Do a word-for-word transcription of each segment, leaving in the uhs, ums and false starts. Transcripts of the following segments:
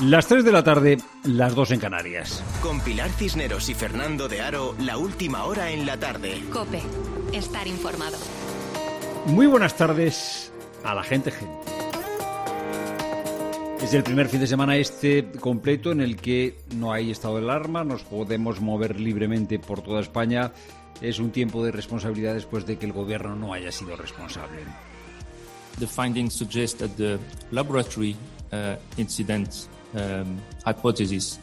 Las tres de la tarde, las dos en Canarias. Con Pilar Cisneros y Fernando de Aro, la última hora en la tarde. COPE, estar informado. Muy buenas tardes a la gente gente. Es el primer fin de semana este completo en el que no hay estado de alarma, nos podemos mover libremente por toda España. Es un tiempo de responsabilidad después de que el gobierno no haya sido responsable. The findings suggest that the laboratory uh, incident um, hypothesis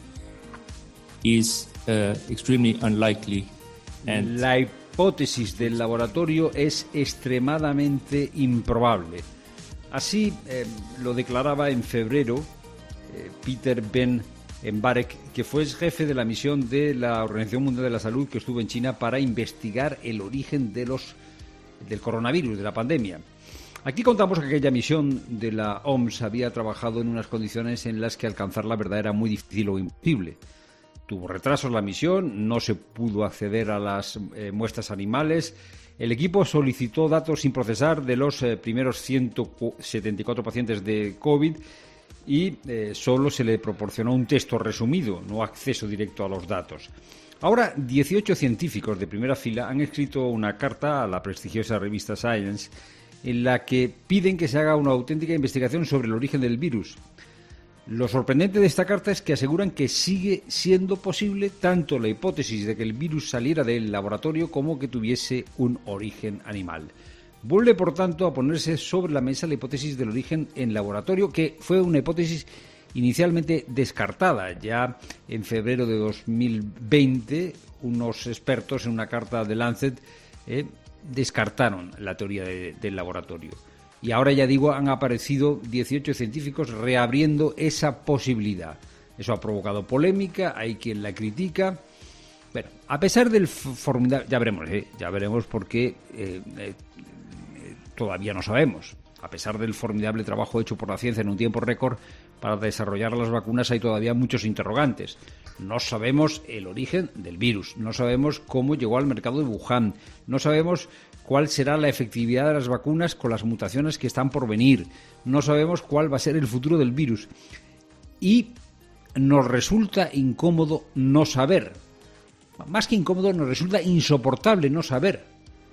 is uh, extremely unlikely. And La hipótesis del laboratorio es extremadamente improbable. Así eh, lo declaraba en febrero eh, Peter Ben Embarek, que fue jefe de la misión de la Organización Mundial de la Salud que estuvo en China para investigar el origen de los, del coronavirus, de la pandemia. Aquí contamos que aquella misión de la O M S había trabajado en unas condiciones en las que alcanzar la verdad era muy difícil o imposible. Tuvo retrasos la misión, no se pudo acceder a las eh, muestras animales. El equipo solicitó datos sin procesar de los eh, primeros ciento setenta y cuatro pacientes de COVID y eh, solo se le proporcionó un texto resumido, no acceso directo a los datos. Ahora, dieciocho científicos de primera fila han escrito una carta a la prestigiosa revista Science en la que piden que se haga una auténtica investigación sobre el origen del virus. Lo sorprendente de esta carta es que aseguran que sigue siendo posible tanto la hipótesis de que el virus saliera del laboratorio como que tuviese un origen animal. Vuelve, por tanto, a ponerse sobre la mesa la hipótesis del origen en laboratorio, que fue una hipótesis inicialmente descartada. Ya en febrero de dos mil veinte, unos expertos en una carta de Lancet eh, descartaron la teoría de, del laboratorio. Y ahora, ya digo, han aparecido dieciocho científicos reabriendo esa posibilidad. Eso ha provocado polémica, hay quien la critica. Bueno, a pesar del formidable... Ya veremos, ¿eh? Ya veremos por qué eh, eh, todavía no sabemos. A pesar del formidable trabajo hecho por la ciencia en un tiempo récord para desarrollar las vacunas, hay todavía muchos interrogantes. No sabemos el origen del virus, no sabemos cómo llegó al mercado de Wuhan, no sabemos cuál será la efectividad de las vacunas con las mutaciones que están por venir, no sabemos cuál va a ser el futuro del virus. Y nos resulta incómodo no saber. Más que incómodo, nos resulta insoportable no saber.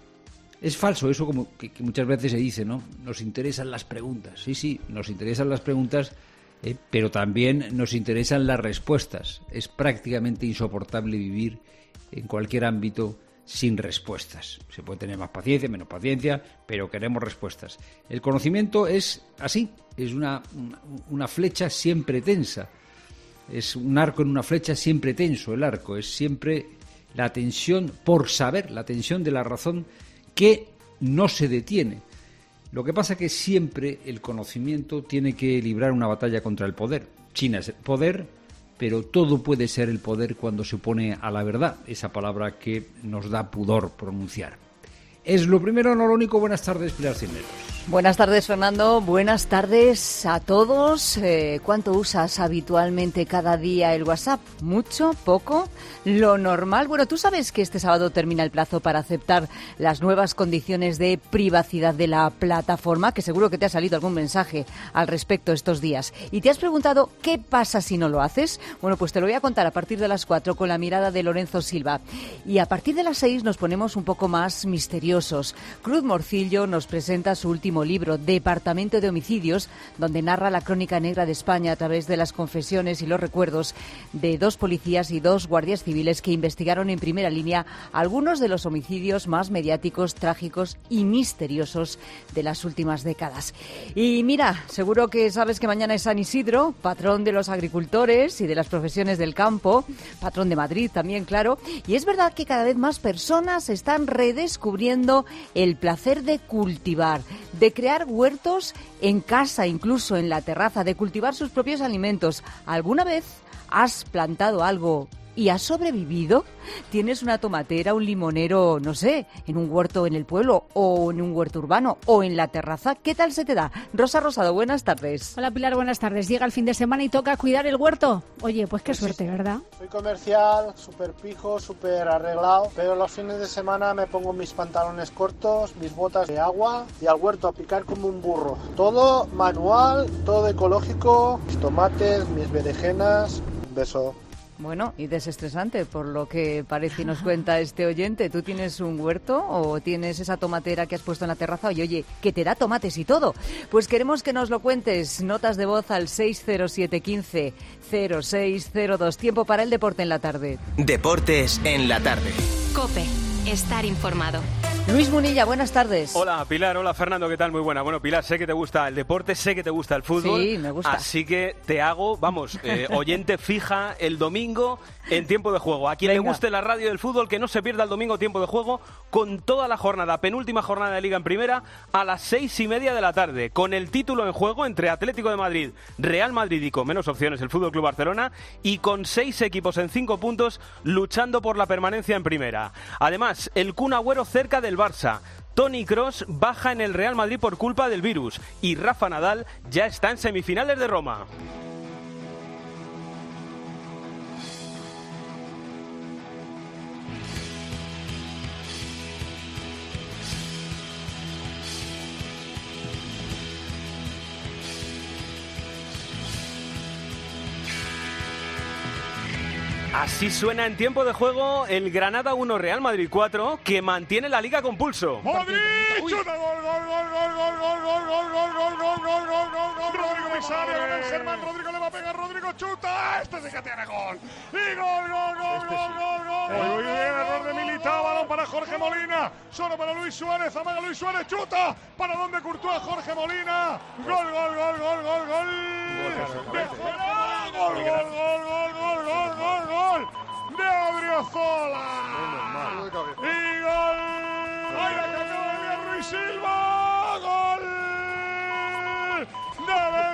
Es falso eso, como que, que muchas veces se dice, ¿no? Nos interesan las preguntas. Sí, sí, nos interesan las preguntas, eh, pero también nos interesan las respuestas. Es prácticamente insoportable vivir en cualquier ámbito sin respuestas. Se puede tener más paciencia, menos paciencia, pero queremos respuestas. El conocimiento es así, es una, una, una flecha siempre tensa. Es un arco en una flecha siempre tenso, el arco. Es siempre la tensión por saber, la tensión de la razón que no se detiene. Lo que pasa es que siempre el conocimiento tiene que librar una batalla contra el poder. China es el poder, pero todo puede ser el poder cuando se opone a la verdad, esa palabra que nos da pudor pronunciar. Es lo primero, no lo único. Buenas tardes, Pilar Cisneros. Buenas tardes, Fernando. Buenas tardes a todos. Eh, ¿Cuánto usas habitualmente cada día el WhatsApp? ¿Mucho? ¿Poco? ¿Lo normal? Bueno, tú sabes que este sábado termina el plazo para aceptar las nuevas condiciones de privacidad de la plataforma, que seguro que te ha salido algún mensaje al respecto estos días. Y te has preguntado, ¿qué pasa si no lo haces? Bueno, pues te lo voy a contar a partir de las cuatro con la mirada de Lorenzo Silva. Y a partir de las seis nos ponemos un poco más misteriosos. Cruz Morcillo nos presenta su último libro, Departamento de Homicidios, donde narra la crónica negra de España a través de las confesiones y los recuerdos de dos policías y dos guardias civiles que investigaron en primera línea algunos de los homicidios más mediáticos, trágicos y misteriosos de las últimas décadas. Y mira, seguro que sabes que mañana es San Isidro, patrón de los agricultores y de las profesiones del campo, patrón de Madrid también, claro, y es verdad que cada vez más personas están redescubriendo el placer de cultivar, de crear huertos en casa, incluso en la terraza, de cultivar sus propios alimentos. ¿Alguna vez has plantado algo y has sobrevivido. Tienes una tomatera, un limonero, no sé, en un huerto en el pueblo o en un huerto urbano o en la terraza. ¿Qué tal se te da? Rosa Rosado, buenas tardes. Hola Pilar, buenas tardes. Llega el fin de semana y toca cuidar el huerto. Oye, pues qué suerte, ¿verdad? Soy comercial, súper pijo, súper arreglado, pero los fines de semana me pongo mis pantalones cortos, mis botas de agua y al huerto a picar como un burro. Todo manual, todo ecológico, mis tomates, mis berenjenas. Un beso. Bueno, y desestresante, por lo que parece y nos cuenta este oyente. ¿Tú tienes un huerto o tienes esa tomatera que has puesto en la terraza? Oye, oye, que te da tomates y todo. Pues queremos que nos lo cuentes. Notas de voz al seis cero siete uno cinco cero seis cero dos. Tiempo para el deporte en la tarde. Deportes en la tarde. COPE. Estar informado. Luis Munilla, buenas tardes. Hola Pilar, hola Fernando, ¿qué tal? Muy buena. Bueno, Pilar, sé que te gusta el deporte, sé que te gusta el fútbol. Sí, me gusta. Así que te hago, vamos, eh, oyente fija el domingo en Tiempo de Juego. A quien Venga. le guste la radio del fútbol, que no se pierda el domingo Tiempo de Juego con toda la jornada, penúltima jornada de Liga en Primera, a las seis y media de la tarde, con el título en juego entre Atlético de Madrid, Real Madrid y con menos opciones el Fútbol Club Barcelona, y con seis equipos en cinco puntos luchando por la permanencia en Primera. Además, el Kun Agüero cerca del Barça. Toni Kroos baja en el Real Madrid por culpa del virus y Rafa Nadal ya está en semifinales de Roma. Así suena en Tiempo de Juego el Granada uno Real Madrid cuatro, que mantiene la liga con pulso. ¡Madrid! ¡Chuta! ¡Gol, gol, gol, gol, gol, gol, gol, gol, gol, gol, gol, gol, gol, gol, gol! Rodrigo Misaria con el Germán, Rodrigo le va a pegar, Rodrigo chuta, este sí que tiene gol. ¡Y gol, gol, gol, gol, gol, gol! Muy bien, error de Militao, balón para Jorge Molina, solo para Luis Suárez, amaga Luis Suárez, chuta, para donde Courtois, Jorge Molina, gol, gol, gol, gol, gol, gol. Gol, gol, gol, gol, gol, gol, gol, gol de Adriozola. Y gol. ¡Ay, la categoría Ruiz Silva! ¡Gol de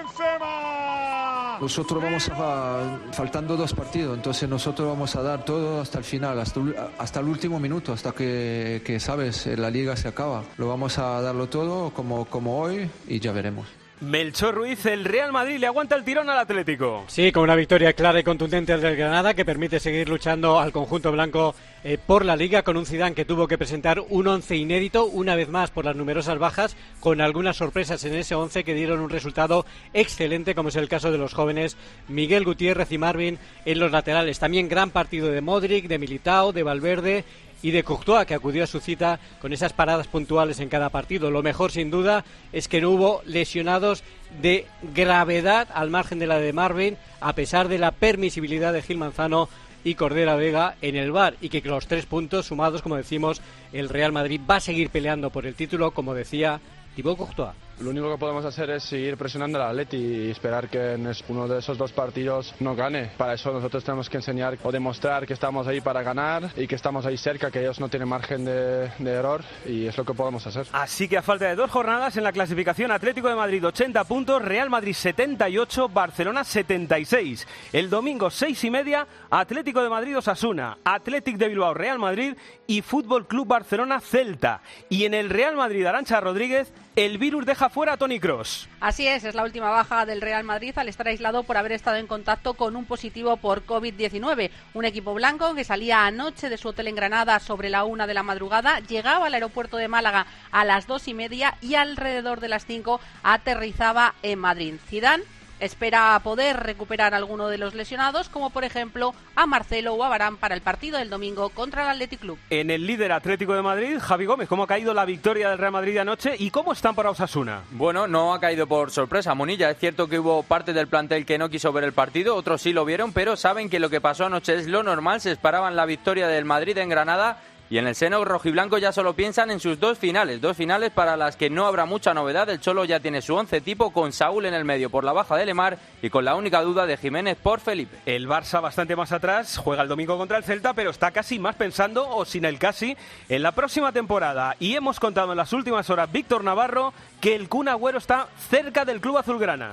Benzema! Nosotros vamos a, faltando dos partidos, entonces nosotros vamos a dar todo hasta el final, hasta, hasta el último minuto, hasta que, que, sabes, la liga se acaba. Lo vamos a darlo todo como, como hoy y ya veremos. Melchor Ruiz, el Real Madrid le aguanta el tirón al Atlético. Sí, con una victoria clara y contundente del Granada que permite seguir luchando al conjunto blanco eh, por la Liga, con un Zidane que tuvo que presentar un once inédito, una vez más por las numerosas bajas, con algunas sorpresas en ese once que dieron un resultado excelente, como es el caso de los jóvenes Miguel Gutiérrez y Marvin en los laterales. También gran partido de Modric, de Militao, de Valverde y de Courtois, que acudió a su cita con esas paradas puntuales en cada partido. Lo mejor, sin duda, es que no hubo lesionados de gravedad al margen de la de Marvin, a pesar de la permisibilidad de Gil Manzano y Cordera Vega en el V A R, y que los tres puntos sumados, como decimos, el Real Madrid va a seguir peleando por el título, como decía Thibaut Courtois. Lo único que podemos hacer es seguir presionando al Atleti y esperar que en uno de esos dos partidos no gane. Para eso nosotros tenemos que enseñar o demostrar que estamos ahí para ganar y que estamos ahí cerca, que ellos no tienen margen de, de error, y es lo que podemos hacer. Así que a falta de dos jornadas en la clasificación, Atlético de Madrid ochenta puntos, Real Madrid setenta y ocho, Barcelona setenta y seis. El domingo seis y media, Atlético de Madrid Osasuna, Athletic de Bilbao Real Madrid y Fútbol Club Barcelona Celta. Y en el Real Madrid Arantxa Rodríguez, el virus deja fuera a Toni Kroos. Así es, es la última baja del Real Madrid al estar aislado por haber estado en contacto con un positivo por covid diecinueve. Un equipo blanco que salía anoche de su hotel en Granada sobre la una de la madrugada, llegaba al aeropuerto de Málaga a las dos y media y alrededor de las cinco aterrizaba en Madrid. Zidane espera poder recuperar a alguno de los lesionados, como por ejemplo a Marcelo o a Varane para el partido del domingo contra el Athletic Club. En el líder Atlético de Madrid, Javi Gómez, ¿cómo ha caído la victoria del Real Madrid de anoche y cómo están para Osasuna? Bueno, no ha caído por sorpresa, Munilla. Es cierto que hubo parte del plantel que no quiso ver el partido, otros sí lo vieron, pero saben que lo que pasó anoche es lo normal. Se esperaban la victoria del Madrid en Granada. Y en el seno rojiblanco ya solo piensan en sus dos finales, dos finales para las que no habrá mucha novedad. El Cholo ya tiene su once tipo, con Saúl en el medio por la baja de Lemar y con la única duda de Jiménez por Felipe. El Barça bastante más atrás, juega el domingo contra el Celta, pero está casi más pensando, o sin el casi, en la próxima temporada. Y hemos contado en las últimas horas, Víctor Navarro, que el Kun Agüero está cerca del club azulgrana.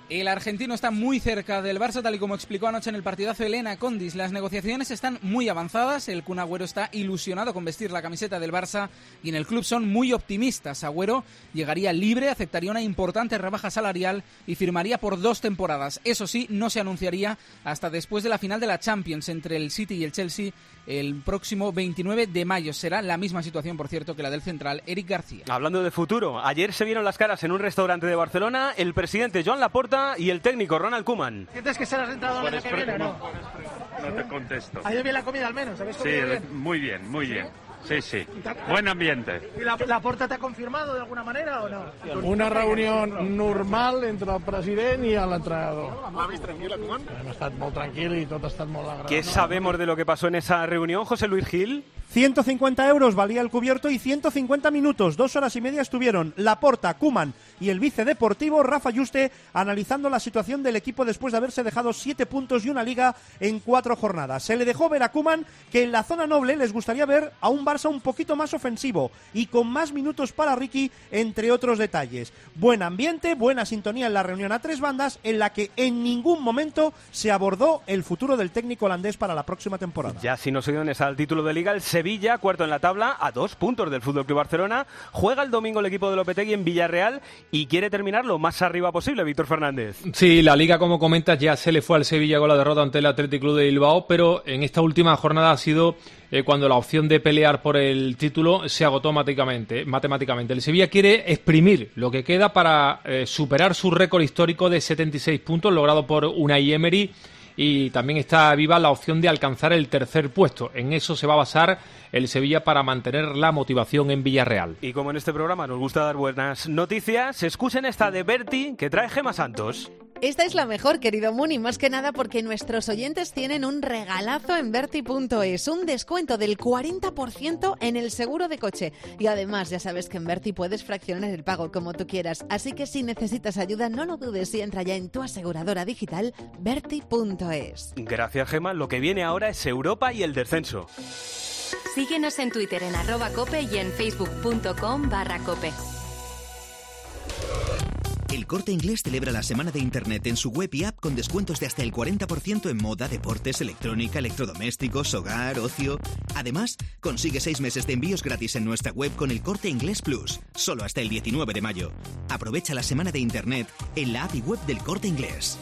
El argentino está muy cerca del Barça, tal y como explicó anoche en el partidazo Elena Condis. Las negociaciones están muy avanzadas, el Kun Agüero está ilusionado con vestir la camiseta del Barça y en el club son muy optimistas. Agüero llegaría libre, aceptaría una importante rebaja salarial y firmaría por dos temporadas. Eso sí, no se anunciaría hasta después de la final de la Champions entre el City y el Chelsea el próximo veintinueve de mayo. Será la misma situación, por cierto, que la del central Eric García. Hablando de futuro, ayer se vieron las caras en un restaurante de Barcelona el presidente Joan Laporta y el técnico Ronald Koeman. ¿Sientes que serás entrenador el año que viene o no? No te contesto. ¿Ha ido bien la comida al menos? ¿Habéis comido Sí, bien? muy bien, muy bien. Sí, sí. Buen ambiente. ¿Y la, la Porta te ha confirmado de alguna manera o no? Una reunión normal entre el president i l'entrenador. ¿L'ha vist tranquil·la, Koeman? Hem estat molt tranquil i tot ha estat molt agradable. ¿Qué sabemos de lo que pasó en esa reunión, José Luis Gil? ciento cincuenta euros valía el cubierto y ciento cincuenta minutos, dos horas y media estuvieron Laporta, Koeman y el vicedeportivo Rafa Yuste analizando la situación del equipo después de haberse dejado siete puntos y una liga en cuatro jornadas. Se le dejó ver a Koeman que en la zona noble les gustaría ver a un Barça un poquito más ofensivo y con más minutos para Ricky, entre otros detalles. Buen ambiente, buena sintonía en la reunión a tres bandas en la que en ningún momento se abordó el futuro del técnico holandés para la próxima temporada. Ya si no se dio al título de Liga, el Sevilla, cuarto en la tabla, a dos puntos del F C Barcelona, juega el domingo el equipo de Lopetegui en Villarreal y quiere terminar lo más arriba posible, Víctor Fernández. Sí, la Liga, como comentas, ya se le fue al Sevilla con la derrota ante el Athletic Club de Bilbao, pero en esta última jornada ha sido eh, cuando la opción de pelear por el título se agotó matemáticamente. matemáticamente. El Sevilla quiere exprimir lo que queda para eh, superar su récord histórico de setenta y seis puntos logrado por Unai Emery, y también está viva la opción de alcanzar el tercer puesto. En eso se va a basar el Sevilla para mantener la motivación en Villarreal. Y como en este programa nos gusta dar buenas noticias, escuchen esta de Berti que trae Gemma Santos. Esta es la mejor, querido Muni, más que nada porque nuestros oyentes tienen un regalazo en Berti punto es, un descuento del cuarenta por ciento en el seguro de coche. Y además, ya sabes que en Berti puedes fraccionar el pago como tú quieras, así que si necesitas ayuda, no lo dudes y entra ya en tu aseguradora digital Berti punto es. Gracias, Gemma. Lo que viene ahora es Europa y el descenso. Síguenos en Twitter en arroba cope y en facebook punto com barra cope. El Corte Inglés celebra la semana de Internet en su web y app con descuentos de hasta el cuarenta por ciento en moda, deportes, electrónica, electrodomésticos, hogar, ocio. Además, consigue seis meses de envíos gratis en nuestra web con el Corte Inglés Plus, solo hasta el diecinueve de mayo. Aprovecha la semana de Internet en la app y web del Corte Inglés.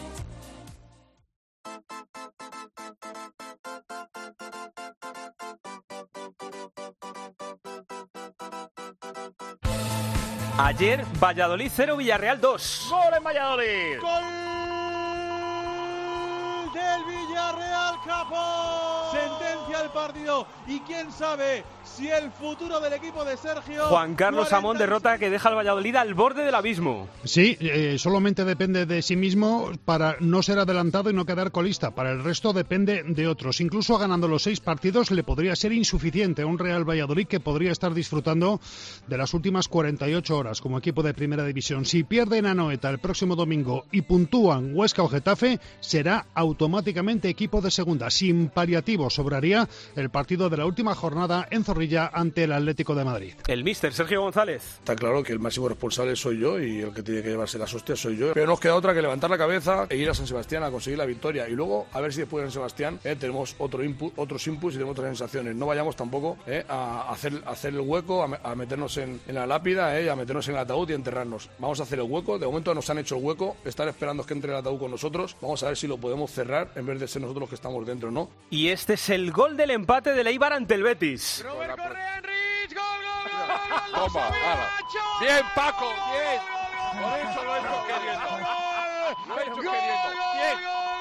Ayer, Valladolid cero, Villarreal dos. ¡Gol en Valladolid! ¡Gol del Villarreal, Capó! Sentencia el partido. Y quién sabe si el futuro del equipo de Sergio... Juan Carlos Amón, derrota que deja al Valladolid al borde del abismo. Sí, eh, solamente depende de sí mismo para no ser adelantado y no quedar colista. Para el resto depende de otros. Incluso ganando los seis partidos le podría ser insuficiente a un Real Valladolid que podría estar disfrutando de las últimas cuarenta y ocho horas como equipo de Primera División. Si pierden a Anoeta el próximo domingo y puntúan Huesca o Getafe, será automáticamente equipo de segunda. Sin paliativo, sobraría el partido de la última jornada en Zorrilla ante el Atlético de Madrid. El míster Sergio González. Está claro que el máximo responsable soy yo y el que tiene que llevarse las hostias soy yo. Pero no nos queda otra que levantar la cabeza e ir a San Sebastián a conseguir la victoria. Y luego a ver si después de San Sebastián eh, tenemos otro input, otros inputs y tenemos otras sensaciones. No vayamos tampoco eh, a hacer, a hacer el hueco, a, a meternos en, en la lápida, eh, a meternos en el ataúd y a enterrarnos. Vamos a hacer el hueco. De momento nos han hecho el hueco. Están esperando que entre el ataúd con nosotros. Vamos a ver si lo podemos cerrar en vez de ser nosotros los que estamos dentro, ¿no? Y este es el gol del empate del Eibar ante el Betis. Robert Correa, Enrich, gol, gol, gol, gol, gol. Toma, ala. Bien, Paco, bien. Por eso lo he hecho queriendo. Lo he hecho queriendo. Bien.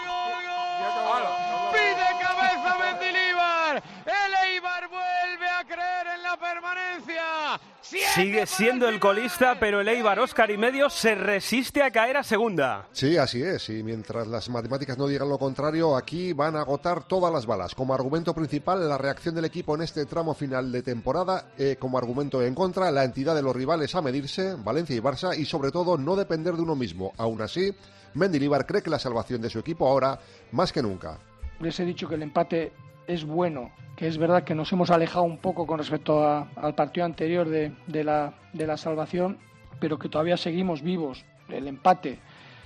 Pide cabeza Mendilibar. El Eibar vuelve a creer en la permanencia. Sigue siendo el colista, pero el Eibar, Óscar y medio, se resiste a caer a segunda. Sí, así es. Y mientras las matemáticas no digan lo contrario, aquí van a agotar todas las balas. Como argumento principal, la reacción del equipo en este tramo final de temporada. Eh, como argumento en contra, la entidad de los rivales a medirse, Valencia y Barça, y sobre todo no depender de uno mismo. Aún así, Mendilibar cree que la salvación de su equipo ahora, más que nunca. Les he dicho que el empate es bueno, que es verdad que nos hemos alejado un poco con respecto a, al partido anterior de, de, la, de la salvación, pero que todavía seguimos vivos. El empate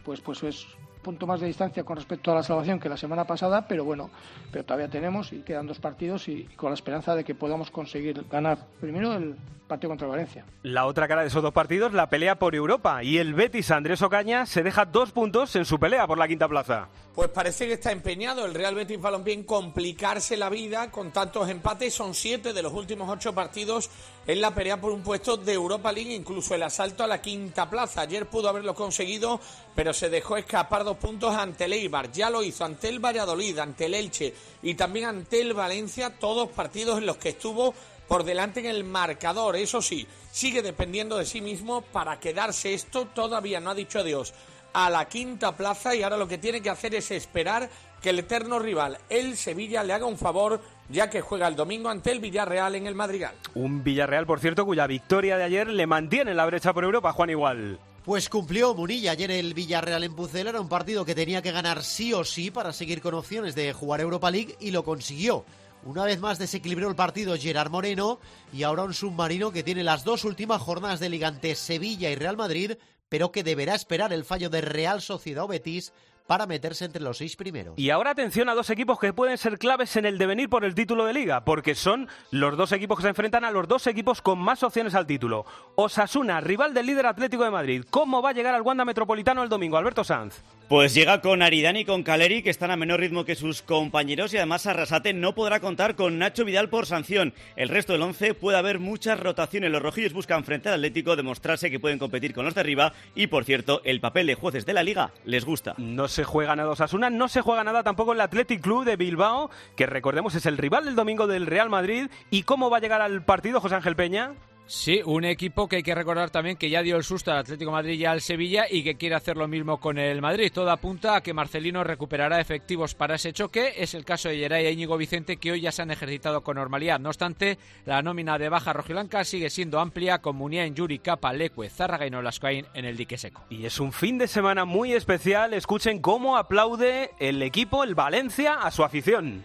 pues, pues es punto más de distancia con respecto a la salvación que la semana pasada, pero bueno, pero todavía tenemos y quedan dos partidos y, y con la esperanza de que podamos conseguir ganar primero el partido contra Valencia. La otra cara de esos dos partidos, la pelea por Europa, y el Betis Andrés Ocaña se deja dos puntos en su pelea por la quinta plaza. Pues parece que está empeñado el Real Betis Balompié en complicarse la vida con tantos empates. Son siete de los últimos ocho partidos en la pelea por un puesto de Europa League, incluso el asalto a la quinta plaza. Ayer pudo haberlo conseguido, pero se dejó escapar dos puntos ante el Eibar. Ya lo hizo ante el Valladolid, ante el Elche y también ante el Valencia, todos partidos en los que estuvo por delante en el marcador. Eso sí, sigue dependiendo de sí mismo para quedarse esto. Todavía no ha dicho adiós a la quinta plaza y ahora lo que tiene que hacer es esperar que el eterno rival, el Sevilla, le haga un favor, ya que juega el domingo ante el Villarreal en el Madrigal. Un Villarreal, por cierto, cuya victoria de ayer le mantiene en la brecha por Europa, Juan Igual. Pues cumplió Munilla ayer el Villarreal en Pucela. Era un partido que tenía que ganar sí o sí para seguir con opciones de jugar Europa League y lo consiguió. Una vez más desequilibró el partido Gerard Moreno y ahora un submarino que tiene las dos últimas jornadas de liga ante Sevilla y Real Madrid, pero que deberá esperar el fallo de Real Sociedad o Betis para meterse entre los seis primeros. Y ahora atención a dos equipos que pueden ser claves en el devenir por el título de Liga, porque son los dos equipos que se enfrentan a los dos equipos con más opciones al título. Osasuna, rival del líder Atlético de Madrid. ¿Cómo va a llegar al Wanda Metropolitano el domingo, Alberto Sanz? Pues llega con Aridane y con Caleri, que están a menor ritmo que sus compañeros, y además Arrasate no podrá contar con Nacho Vidal por sanción. El resto del once puede haber muchas rotaciones. Los rojillos buscan frente al Atlético demostrarse que pueden competir con los de arriba y, por cierto, el papel de jueces de la Liga les gusta. No se juega nada Osasuna, no se juega nada tampoco el Athletic Club de Bilbao, que recordemos es el rival del domingo del Real Madrid. ¿Y cómo va a llegar al partido José Ángel Peña? Sí, un equipo que hay que recordar también que ya dio el susto al Atlético de Madrid y al Sevilla y que quiere hacer lo mismo con el Madrid. Todo apunta a que Marcelino recuperará efectivos para ese choque. Es el caso de Geray e Íñigo Vicente, que hoy ya se han ejercitado con normalidad. No obstante, la nómina de baja rojiblanca sigue siendo amplia, con Muniain, Yuri, Capa, Leque, Zárraga y Nolascoain en el dique seco. Y es un fin de semana muy especial. Escuchen cómo aplaude el equipo, el Valencia, a su afición.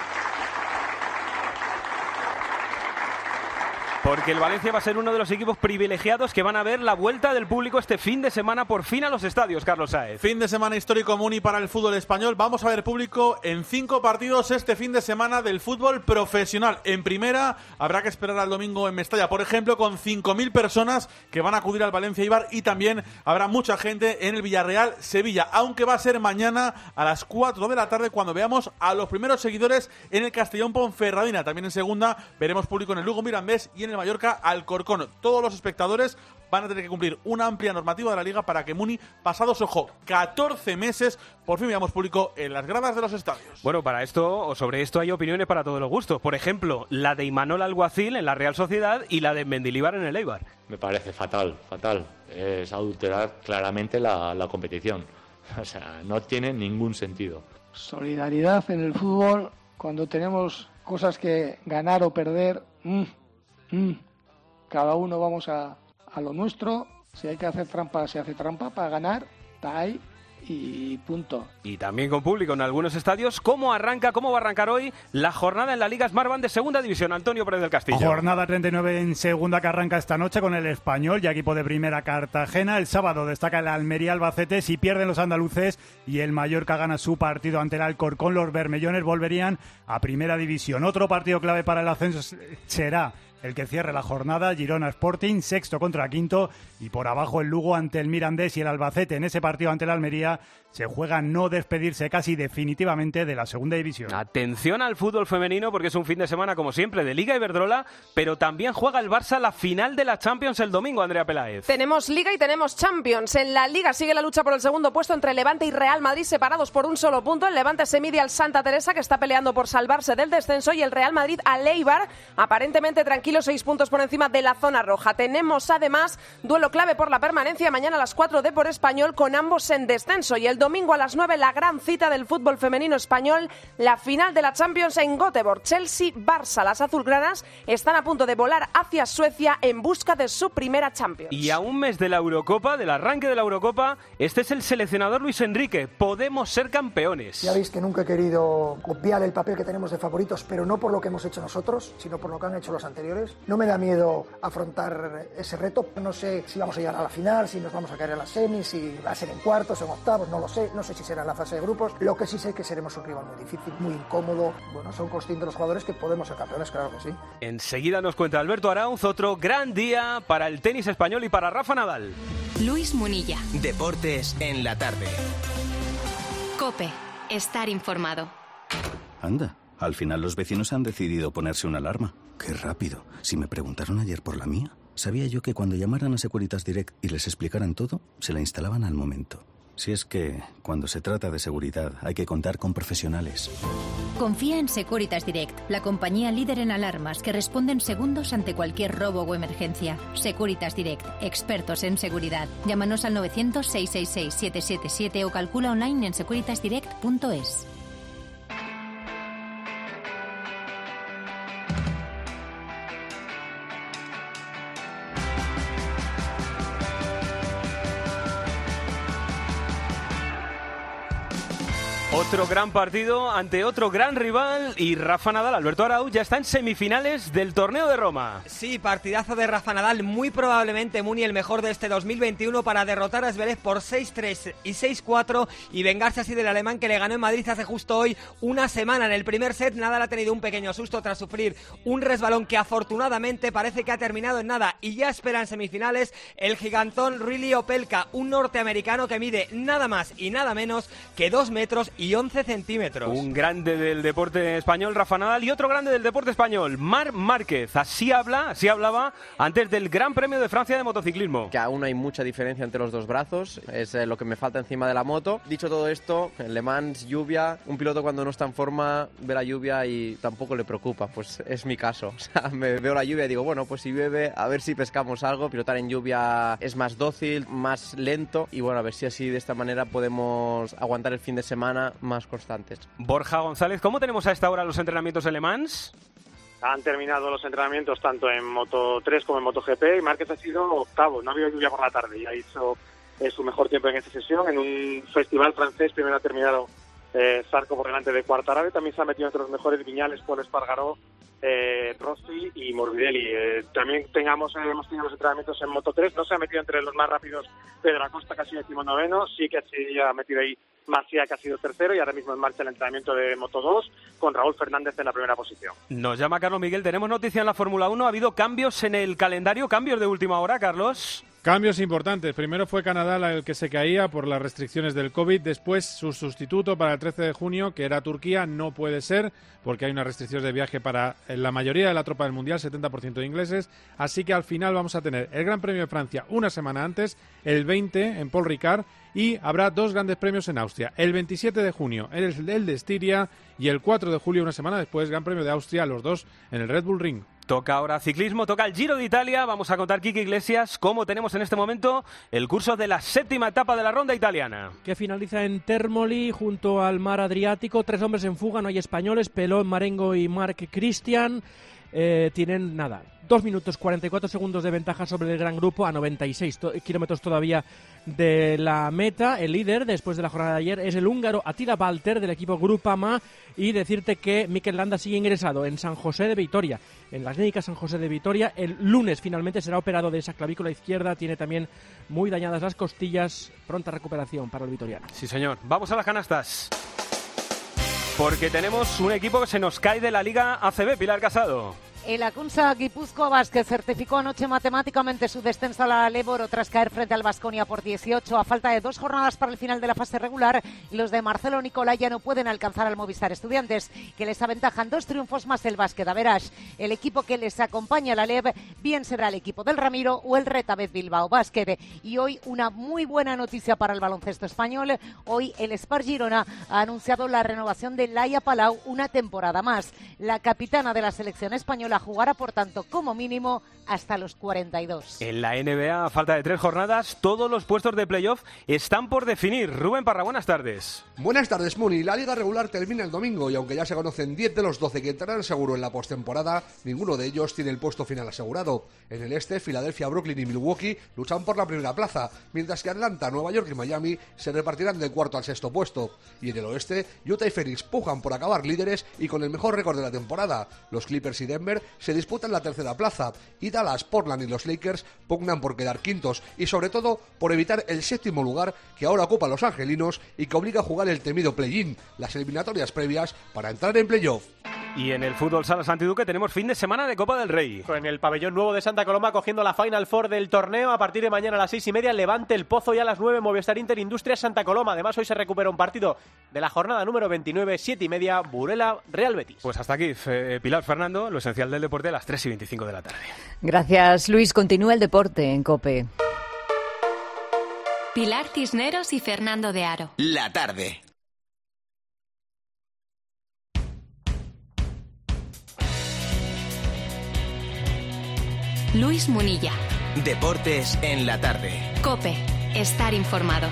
Porque el Valencia va a ser uno de los equipos privilegiados que van a ver la vuelta del público este fin de semana por fin a los estadios, Carlos Sáez. Fin de semana histórico, Muni, para el fútbol español. Vamos a ver público en cinco partidos este fin de semana del fútbol profesional. En primera, habrá que esperar al domingo en Mestalla, por ejemplo, con cinco mil personas que van a acudir al Valencia Eibar, y también habrá mucha gente en el Villarreal Sevilla, aunque va a ser mañana a las cuatro de la tarde cuando veamos a los primeros seguidores en el Castellón Ponferradina. También en segunda veremos público en el Lugo Mirandés y en el Mallorca Alcorcón. Todos los espectadores van a tener que cumplir una amplia normativa de la Liga para que Muni, pasados, ojo, catorce meses, por fin veamos público en las gradas de los estadios. Bueno, para esto, o sobre esto, hay opiniones para todos los gustos. Por ejemplo, la de Imanol Alguacil en la Real Sociedad y la de Mendilibar en el Eibar. Me parece fatal, fatal. Es adulterar claramente la, la competición. O sea, no tiene ningún sentido. Solidaridad en el fútbol, cuando tenemos cosas que ganar o perder, mmm, mmm, cada uno vamos a, a lo nuestro. Si hay que hacer trampa, se hace trampa para ganar, está ahí y punto. Y también con público en algunos estadios. ¿Cómo arranca, cómo va a arrancar hoy la jornada en la Liga Smartbank de Segunda División? Antonio Pérez del Castillo. Jornada treinta y nueve en Segunda, que arranca esta noche con el Español y equipo de Primera Cartagena. El sábado destaca el Almería Albacete. Si pierden los andaluces y el Mallorca gana su partido ante el Alcorcón, los bermellones volverían a Primera División. Otro partido clave para el ascenso será el que cierre la jornada, Girona Sporting, sexto contra quinto, y por abajo el Lugo ante el Mirandés y el Albacete. En ese partido ante el Almería se juega no despedirse casi definitivamente de la segunda división. Atención al fútbol femenino, porque es un fin de semana, como siempre, de Liga Iberdrola, pero también juega el Barça la final de la Champions el domingo, Andrea Peláez. Tenemos Liga y tenemos Champions. En la Liga sigue la lucha por el segundo puesto entre Levante y Real Madrid, separados por un solo punto. El Levante se mide al Santa Teresa, que está peleando por salvarse del descenso, y el Real Madrid al Eibar, aparentemente tranquilo, seis puntos por encima de la zona roja. Tenemos además duelo clave por la permanencia mañana a las cuatro de por Español, con ambos en descenso, y el domingo a las nueve la gran cita del fútbol femenino español, la final de la Champions en Göteborg. Chelsea-Barça. Las azulgranas están a punto de volar hacia Suecia en busca de su primera Champions. Y a un mes de la Eurocopa, del arranque de la Eurocopa, este es el seleccionador Luis Enrique. Podemos ser campeones. Ya veis que nunca he querido copiar el papel que tenemos de favoritos, pero no por lo que hemos hecho nosotros, sino por lo que han hecho los anteriores. jugadores. No me da miedo afrontar ese reto. No sé si vamos a llegar a la final, si nos vamos a caer en las semis, si va a ser en cuartos, en octavos, no lo sé. No sé si será en la fase de grupos. Lo que sí sé es que seremos un rival muy difícil, muy incómodo. Bueno, son conscientes los jugadores que podemos ser campeones, claro que sí. Enseguida nos cuenta Alberto Arauz otro gran día para el tenis español y para Rafa Nadal. Luis Munilla. Deportes en la tarde. COPE. Estar informado. Anda, al final los vecinos han decidido ponerse una alarma. Qué rápido. Si me preguntaron ayer por la mía, sabía yo que cuando llamaran a Securitas Direct y les explicaran todo, se la instalaban al momento. Si es que, cuando se trata de seguridad, hay que contar con profesionales. Confía en Securitas Direct, la compañía líder en alarmas que responde en segundos ante cualquier robo o emergencia. Securitas Direct, expertos en seguridad. Llámanos al novecientos, seiscientos sesenta y seis, setecientos setenta y siete o calcula online en securitas direct punto es. Otro gran partido ante otro gran rival y Rafa Nadal, Alberto Arauz, ya está en semifinales del torneo de Roma. Sí, partidazo de Rafa Nadal, muy probablemente Muni el mejor de este dos mil veintiuno para derrotar a Zverev por seis tres y seis cuatro y vengarse así del alemán que le ganó en Madrid hace justo hoy una semana. En el primer set Nadal ha tenido un pequeño susto tras sufrir un resbalón que afortunadamente parece que ha terminado en nada y ya espera en semifinales el gigantón Riley Opelka, un norteamericano que mide nada más y nada menos que dos metros y once centímetros. Un grande del deporte español, Rafa Nadal, y otro grande del deporte español, Marc Márquez. Así habla, así hablaba antes del Gran Premio de Francia de motociclismo. Que aún hay mucha diferencia entre los dos brazos, es eh, lo que me falta encima de la moto. Dicho todo esto, en Le Mans, lluvia, un piloto cuando no está en forma ve la lluvia y tampoco le preocupa, pues es mi caso. O sea, me veo la lluvia y digo, bueno, pues si llueve, a ver si pescamos algo. Pilotar en lluvia es más dócil, más lento y bueno, a ver si así de esta manera podemos aguantar el fin de semana más constantes. Borja González, ¿cómo tenemos a esta hora los entrenamientos de Le Mans? Han terminado los entrenamientos tanto en Moto tres como en MotoGP y Márquez ha sido octavo, no ha habido lluvia por la tarde, ya hizo eh, su mejor tiempo en esta sesión, en un festival francés, primero ha terminado eh, Zarco por delante de Quartararo, también se ha metido entre los mejores Viñales, Paul Espargaró, eh, Rossi y Morbidelli. Eh, también tengamos, eh, hemos tenido los entrenamientos en Moto tres, no se ha metido entre los más rápidos Pedro Acosta, que ha sido decimonoveno, sí que se ha metido ahí Masia, que ha sido tercero, y ahora mismo en marcha el entrenamiento de Moto dos con Raúl Fernández en la primera posición. Nos llama Carlos Miguel, tenemos noticia en la Fórmula uno, ha habido cambios en el calendario, cambios de última hora, Carlos. Cambios importantes. Primero fue Canadá el que se caía por las restricciones del COVID. Después su sustituto para el trece de junio, que era Turquía, no puede ser porque hay unas restricciones de viaje para la mayoría de la tropa del Mundial, setenta por ciento de ingleses. Así que al final vamos a tener el Gran Premio de Francia una semana antes, el veinte en Paul Ricard, y habrá dos grandes premios en Austria. El veintisiete de junio el, el de Estiria y el cuatro de julio, una semana después, Gran Premio de Austria, los dos en el Red Bull Ring. Toca ahora ciclismo, toca el Giro de Italia. Vamos a contar, Kike Iglesias, cómo tenemos en este momento el curso de la séptima etapa de la ronda italiana. Que finaliza en Termoli, junto al mar Adriático. Tres hombres en fuga, no hay españoles. Pelón, Marengo y Marc Cristian. Eh, tienen nada, dos minutos cuarenta y cuatro segundos de ventaja sobre el gran grupo a noventa y seis to- kilómetros todavía de la meta. El líder después de la jornada de ayer es el húngaro Attila Valter del equipo Groupama, y decirte que Mikel Landa sigue ingresado en San José de Vitoria, en la clínica San José de Vitoria. El lunes finalmente será operado de esa clavícula izquierda, tiene también muy dañadas las costillas. Pronta recuperación para el vitoriano. Sí, señor. Vamos a las canastas, porque tenemos un equipo que se nos cae de la Liga A C B, Pilar Casado. El Akunsa Guipúzcoa Basket certificó anoche matemáticamente su descenso a la Leboro tras caer frente al Baskonia por dieciocho. A falta de dos jornadas para el final de la fase regular, los de Marcelo Nicolai ya no pueden alcanzar al Movistar Estudiantes, que les aventajan dos triunfos más el Basket Average. El equipo que les acompaña a la Lev bien será el equipo del Ramiro o el Retabet Bilbao Basket. Y hoy una muy buena noticia para el baloncesto español. Hoy el Spar Girona ha anunciado la renovación de Laia Palau una temporada más. La capitana de la selección española jugará, por tanto, como mínimo hasta los cuarenta y dos. En la N B A, a falta de tres jornadas, todos los puestos de playoff están por definir. Rubén Parra, buenas tardes. Buenas tardes, Muni. La liga regular termina el domingo y aunque ya se conocen diez de los doce que entrarán seguro en la postemporada, ninguno de ellos tiene el puesto final asegurado. En el este, Filadelfia, Brooklyn y Milwaukee luchan por la primera plaza, mientras que Atlanta, Nueva York y Miami se repartirán del cuarto al sexto puesto. Y en el oeste, Utah y Phoenix pujan por acabar líderes y con el mejor récord de la temporada. Los Clippers y Denver Denver se disputan la tercera plaza y Dallas, Portland y los Lakers pugnan por quedar quintos y sobre todo por evitar el séptimo lugar que ahora ocupan los angelinos y que obliga a jugar el temido play-in, las eliminatorias previas para entrar en playoff. Y en el fútbol sala Santiduque tenemos fin de semana de Copa del Rey. En el pabellón nuevo de Santa Coloma cogiendo la Final Four del torneo a partir de mañana a las seis y media, Levante El Pozo y a las nueve Movistar Inter Industrias Santa Coloma. Además hoy se recupera un partido de la jornada número veintinueve, siete y media, Burela Real Betis. Pues hasta aquí, F- Pilar Fernando, lo esencial del deporte a las tres y veinticinco de la tarde. Gracias, Luis. Continúa el deporte en COPE. Pilar Cisneros y Fernando de Aro. La tarde. Luis Munilla. Deportes en la tarde. COPE. Estar informado.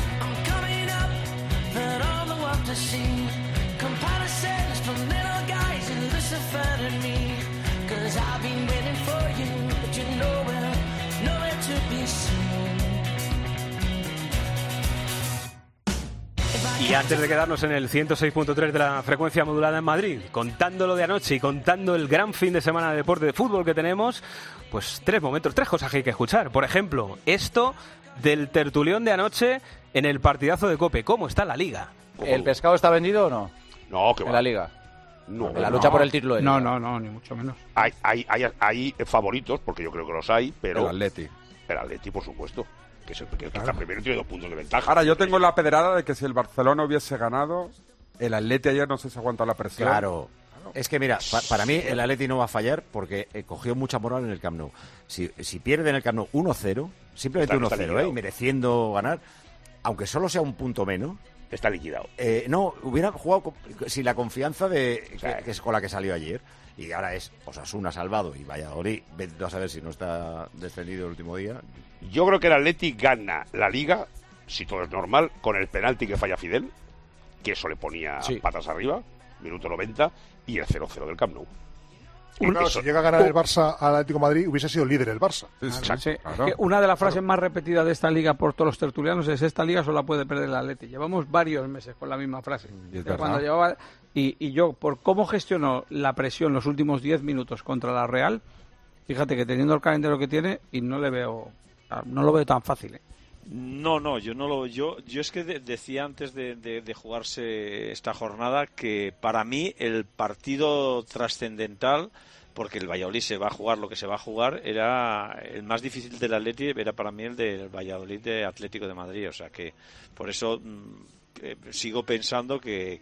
Y antes de quedarnos en el ciento seis punto tres de la frecuencia modulada en Madrid, contando lo de anoche y contando el gran fin de semana de deporte de fútbol que tenemos, pues tres momentos, tres cosas que hay que escuchar. Por ejemplo, esto del tertulión de anoche en el partidazo de COPE. ¿Cómo está la Liga? ¿El pescado está vendido o no? No, que va. En la Liga. No, en la no. lucha por el título de No, Liga. no, no, ni mucho menos. Hay, hay, hay, hay favoritos, porque yo creo que los hay, pero... El Atleti. El Atleti, por supuesto. Que es el que, que está primero y tiene dos puntos de ventaja. Ahora, yo tengo la pedrada de que si el Barcelona hubiese ganado, el Atleti ayer no sé si aguanta la presión. Claro. Es que mira, pa- para mí el Atleti no va a fallar porque eh, cogió mucha moral en el Camp Nou. Si, si pierde en el Camp Nou uno cero, simplemente Está- uno está cero, liquidado. ¿eh? Y mereciendo ganar, aunque solo sea un punto menos. Está liquidado. Eh, no, hubiera jugado con, sin la confianza de que, que es con la que salió ayer. Y ahora es Osasuna salvado y Valladolid, vete a saber si no está descendido el último día. Yo creo que el Atleti gana la Liga, si todo es normal, con el penalti que falla Fidel, que eso le ponía Sí. patas arriba, minuto noventa, y el cero cero del Camp Nou. Claro, Eso- si llega a ganar el Barça al Atlético de Madrid, hubiese sido líder el Barça. Exacto, claro. Es que una de las frases más repetidas de esta liga por todos los tertulianos es: esta liga solo la puede perder el Atleti. Llevamos varios meses con la misma frase. Y es De cuando verdad. llevaba, y, y yo, por cómo gestionó la presión los últimos diez minutos contra la Real, fíjate que teniendo el calendario que tiene, y no le veo, no lo veo tan fácil, ¿eh? No, no, yo no lo yo yo es que de- decía antes de, de- de jugarse esta jornada que para mí el partido trascendental, porque el Valladolid se va a jugar lo que se va a jugar, era el más difícil del Atleti, era para mí el del Valladolid de Atlético de Madrid, o sea que por eso mm, eh, sigo pensando que,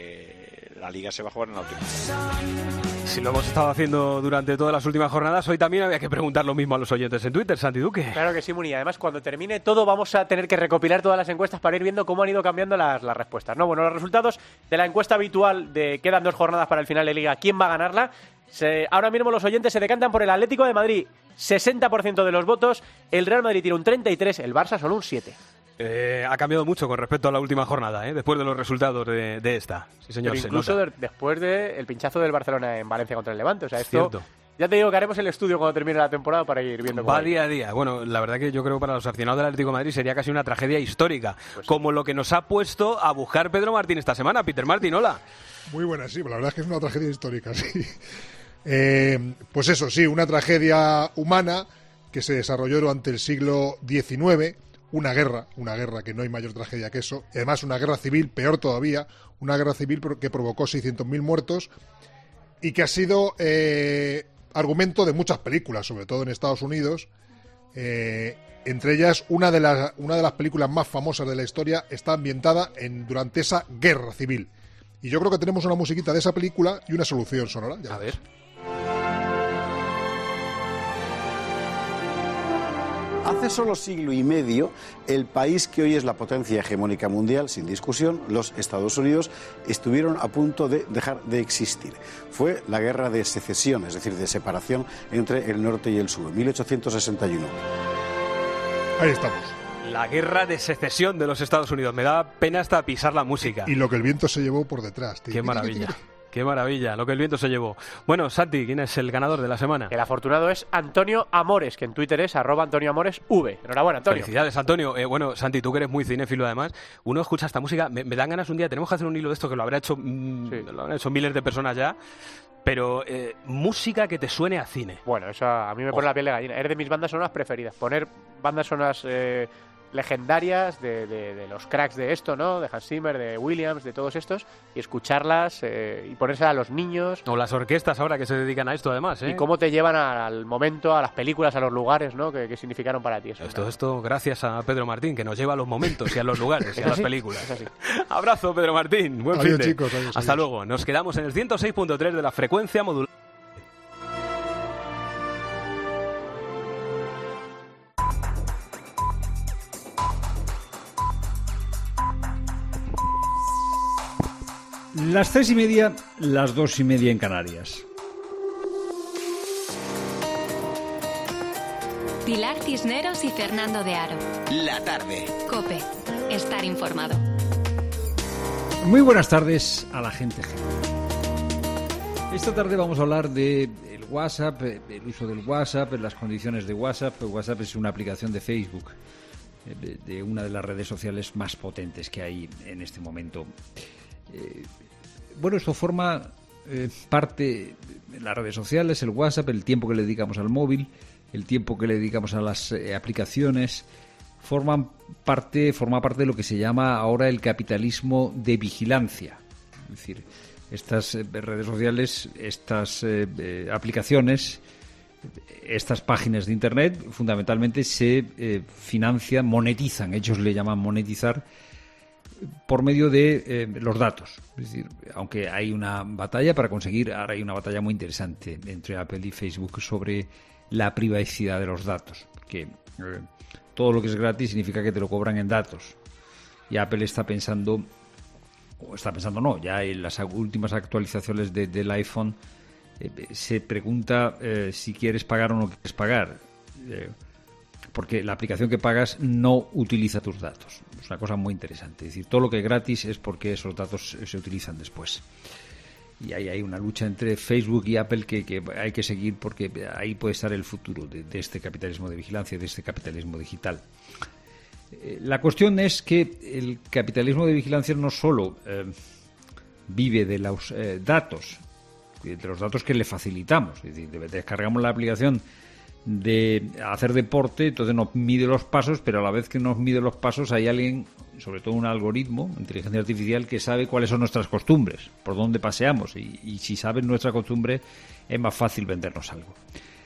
que la Liga se va a jugar en la última. Si lo hemos estado haciendo durante todas las últimas jornadas, hoy también había que preguntar lo mismo a los oyentes en Twitter, Santi Duque. Claro que sí, Muni. Además, cuando termine todo, vamos a tener que recopilar todas las encuestas para ir viendo cómo han ido cambiando las, las respuestas. No, bueno, los resultados de la encuesta habitual de quedan dos jornadas para el final de Liga, ¿quién va a ganarla? Se- ahora mismo los oyentes se decantan por el Atlético de Madrid, sesenta por ciento de los votos, el Real Madrid tiene un treinta y tres, el Barça solo un siete. Eh, ha cambiado mucho con respecto a la última jornada, ¿eh? Después de los resultados de, de esta. Sí, señor, Pero se incluso nota. de- después del pinchazo del Barcelona en Valencia contra el Levante. O sea, esto... Cierto. Ya te digo que haremos el estudio cuando termine la temporada para ir viendo cómo Va hay. día a día. Bueno, la verdad que yo creo que para los aficionados del Atlético de Madrid sería casi una tragedia histórica. Como lo que nos ha puesto a buscar Pedro Martín esta semana. Peter Martín, hola. Muy buena, sí, la verdad es que es una tragedia histórica, sí. Eh, pues eso, sí, una tragedia humana que se desarrolló durante el siglo diecinueve, una guerra, una guerra que no hay mayor tragedia que eso, y además una guerra civil, peor todavía, una guerra civil pro- que provocó seiscientos mil muertos y que ha sido eh, argumento de muchas películas, sobre todo en Estados Unidos. Eh, entre ellas, una de, las, una de las películas más famosas de la historia está ambientada en, durante esa guerra civil. Y yo creo que tenemos una musiquita de esa película y una solución sonora. Ya a ver. Hace solo siglo y medio, el país que hoy es la potencia hegemónica mundial, sin discusión, los Estados Unidos, estuvieron a punto de dejar de existir. Fue la guerra de secesión, es decir, de separación entre el norte y el sur, en mil ochocientos sesenta y uno. Ahí estamos. La guerra de secesión de los Estados Unidos. Me da pena hasta pisar la música. Y lo que el viento se llevó por detrás. tío. Qué maravilla. Qué maravilla, lo que el viento se llevó. Bueno, Santi, ¿quién es el ganador de la semana? El afortunado es Antonio Amores, que en Twitter es arroba Antonio Amores V. Enhorabuena, Antonio. Felicidades, Antonio. Eh, bueno, Santi, tú que eres muy cinéfilo además, uno escucha esta música, me, me dan ganas un día, tenemos que hacer un hilo de esto que lo habrá hecho, mm, lo habrán hecho miles de personas ya. pero eh, música que te suene a cine. Bueno, eso a mí me pone Oh. la piel de gallina. Es de mis bandas sonoras preferidas. Poner bandas sonoras eh, legendarias de, de, de los cracks de esto, ¿no? De Hans Zimmer, de Williams, de todos estos, y escucharlas eh, y ponerse a los niños. O las orquestas ahora que se dedican a esto, además, ¿eh? Y cómo te llevan a- al momento, a las películas, a los lugares, ¿no? Que, que significaron para ti eso. Todo esto gracias a Pedro Martín, que nos lleva a los momentos y a los lugares y a Es las así, películas. es así. Abrazo, Pedro Martín. Buen Adiós, fin de. chicos, adiós, Hasta adiós. luego. Nos quedamos en el ciento seis punto tres de la frecuencia modulada. Las tres y media, las dos y media en Canarias. Pilar Cisneros y Fernando de Aro. La tarde. Cope. Estar informado. Muy buenas tardes a la gente joven. Esta tarde vamos a hablar de el WhatsApp, eh, el uso del WhatsApp, las condiciones de WhatsApp. El WhatsApp es una aplicación de Facebook, eh, de, de una de las redes sociales más potentes que hay en este momento. Eh, bueno, esto forma eh, parte de las redes sociales, el WhatsApp, el tiempo que le dedicamos al móvil, el tiempo que le dedicamos a las eh, aplicaciones, forman parte, forma parte de lo que se llama ahora el capitalismo de vigilancia. Es decir, estas eh, redes sociales, estas eh, eh, aplicaciones, estas páginas de Internet, fundamentalmente se eh, financian, monetizan, ellos le llaman monetizar, por medio de eh, los datos. Es decir, aunque hay una batalla para conseguir, ahora hay una batalla muy interesante entre Apple y Facebook sobre la privacidad de los datos, que eh, todo lo que es gratis significa que te lo cobran en datos. Y Apple está pensando, o está pensando no, ya en las últimas actualizaciones de, del iPhone eh, se pregunta eh, si quieres pagar o no quieres pagar. Eh, porque la aplicación que pagas no utiliza tus datos. Es una cosa muy interesante. Es decir, todo lo que es gratis es porque esos datos se utilizan después. Y ahí hay una lucha entre Facebook y Apple que, que hay que seguir porque ahí puede estar el futuro de, de este capitalismo de vigilancia, de este capitalismo digital. Eh, la cuestión es que el capitalismo de vigilancia no solo eh, vive de los eh, datos, de los datos que le facilitamos. Es decir, descargamos la aplicación de hacer deporte, entonces nos mide los pasos, pero a la vez que nos mide los pasos hay alguien, sobre todo un algoritmo, inteligencia artificial, que sabe cuáles son nuestras costumbres, por dónde paseamos, y, y si saben nuestra costumbre es más fácil vendernos algo.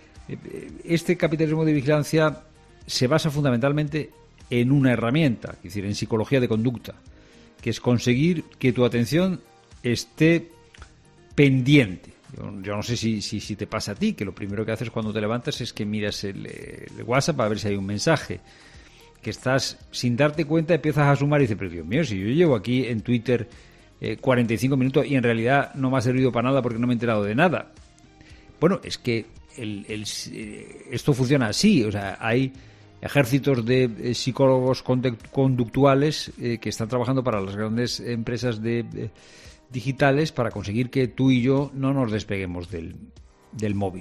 Este capitalismo de vigilancia se basa fundamentalmente en una herramienta, es decir, en psicología de conducta, que es conseguir que tu atención esté pendiente. Yo, yo no sé si, si, si te pasa a ti, que lo primero que haces cuando te levantas es que miras el, el WhatsApp a ver si hay un mensaje. Que estás, sin darte cuenta, empiezas a sumar y dices, pero Dios mío, si yo llevo aquí en Twitter eh, cuarenta y cinco minutos y en realidad no me ha servido para nada porque no me he enterado de nada. Bueno, es que el, el, esto funciona así, o sea, hay ejércitos de eh, psicólogos conductuales eh, que están trabajando para las grandes empresas de... de digitales para conseguir que tú y yo no nos despeguemos del, del móvil.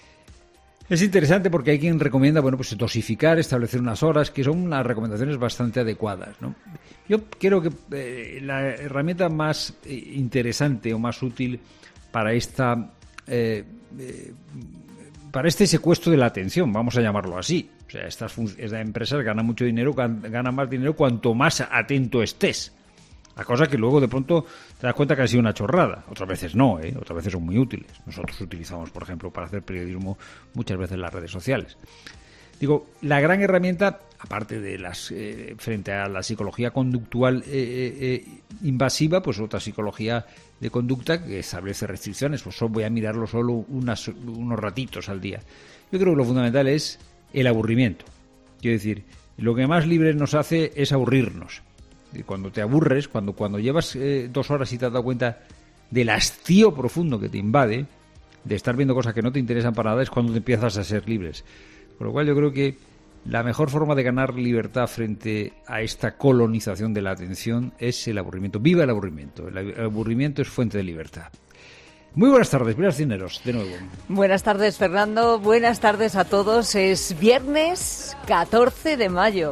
Es interesante porque hay quien recomienda, bueno, pues dosificar, establecer unas horas, que son unas recomendaciones bastante adecuadas, ¿no? Yo creo que eh, la herramienta más eh, interesante o más útil para esta eh, eh, para este secuestro de la atención, vamos a llamarlo así. O sea, estas, estas empresas ganan mucho dinero, ganan más dinero cuanto más atento estés. La cosa que luego de pronto te das cuenta que ha sido una chorrada. Otras veces no, ¿eh? Otras veces son muy útiles. Nosotros utilizamos, por ejemplo, para hacer periodismo muchas veces las redes sociales. Digo, la gran herramienta, aparte de las eh, frente a la psicología conductual eh, eh, invasiva, pues otra psicología de conducta que establece restricciones. Pues voy a mirarlo solo unas, unos ratitos al día. Yo creo que lo fundamental es el aburrimiento. Quiero decir, lo que más libres nos hace es aburrirnos. Cuando te aburres, cuando, cuando llevas eh, dos horas y te has dado cuenta del hastío profundo que te invade, de estar viendo cosas que no te interesan para nada, es cuando te empiezas a ser libres. Por lo cual yo creo que la mejor forma de ganar libertad frente a esta colonización de la atención es el aburrimiento. ¡Viva el aburrimiento! El aburrimiento es fuente de libertad. Muy buenas tardes, Pilar Cisneros, de nuevo. Buenas tardes, Fernando. Buenas tardes a todos. Es viernes catorce de mayo.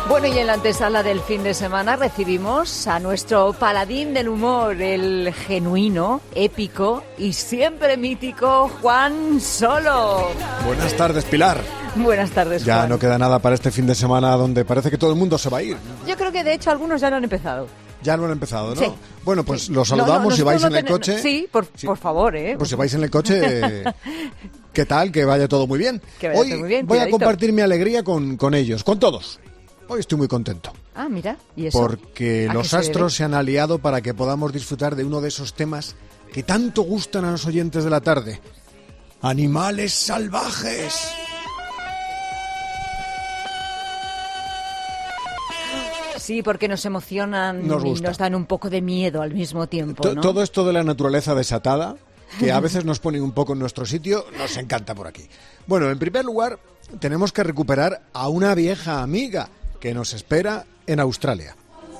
Bueno, y en la antesala del fin de semana recibimos a nuestro paladín del humor, el genuino, épico y siempre mítico Juan Solo. Buenas tardes, Pilar. Buenas tardes, Ya Juan. no queda nada para este fin de semana donde parece que todo el mundo se va a ir. Yo creo que de hecho algunos ya lo han empezado. Ya lo han empezado, ¿no? Sí. Bueno, pues Sí. los No, no, saludamos si vais nosotros en no el ten- coche. Sí, por, por favor, ¿eh? Pues si vais en el coche, eh, ¿qué tal? Que vaya todo muy bien. Que vaya Hoy todo muy bien, voy a cuidadito. compartir mi alegría con, con ellos, con todos. Hoy estoy muy contento. Ah, mira, ¿y eso? Porque ¿A qué los se debe? astros se han aliado para que podamos disfrutar de uno de esos temas que tanto gustan a los oyentes de la tarde. ¡Animales salvajes! Sí, porque nos emocionan Nos y gusta. nos dan un poco de miedo al mismo tiempo, To- ¿no? Todo esto de la naturaleza desatada, que a veces nos pone un poco en nuestro sitio, nos encanta por aquí. Bueno, en primer lugar, tenemos que recuperar a una vieja amiga que nos espera en Australia.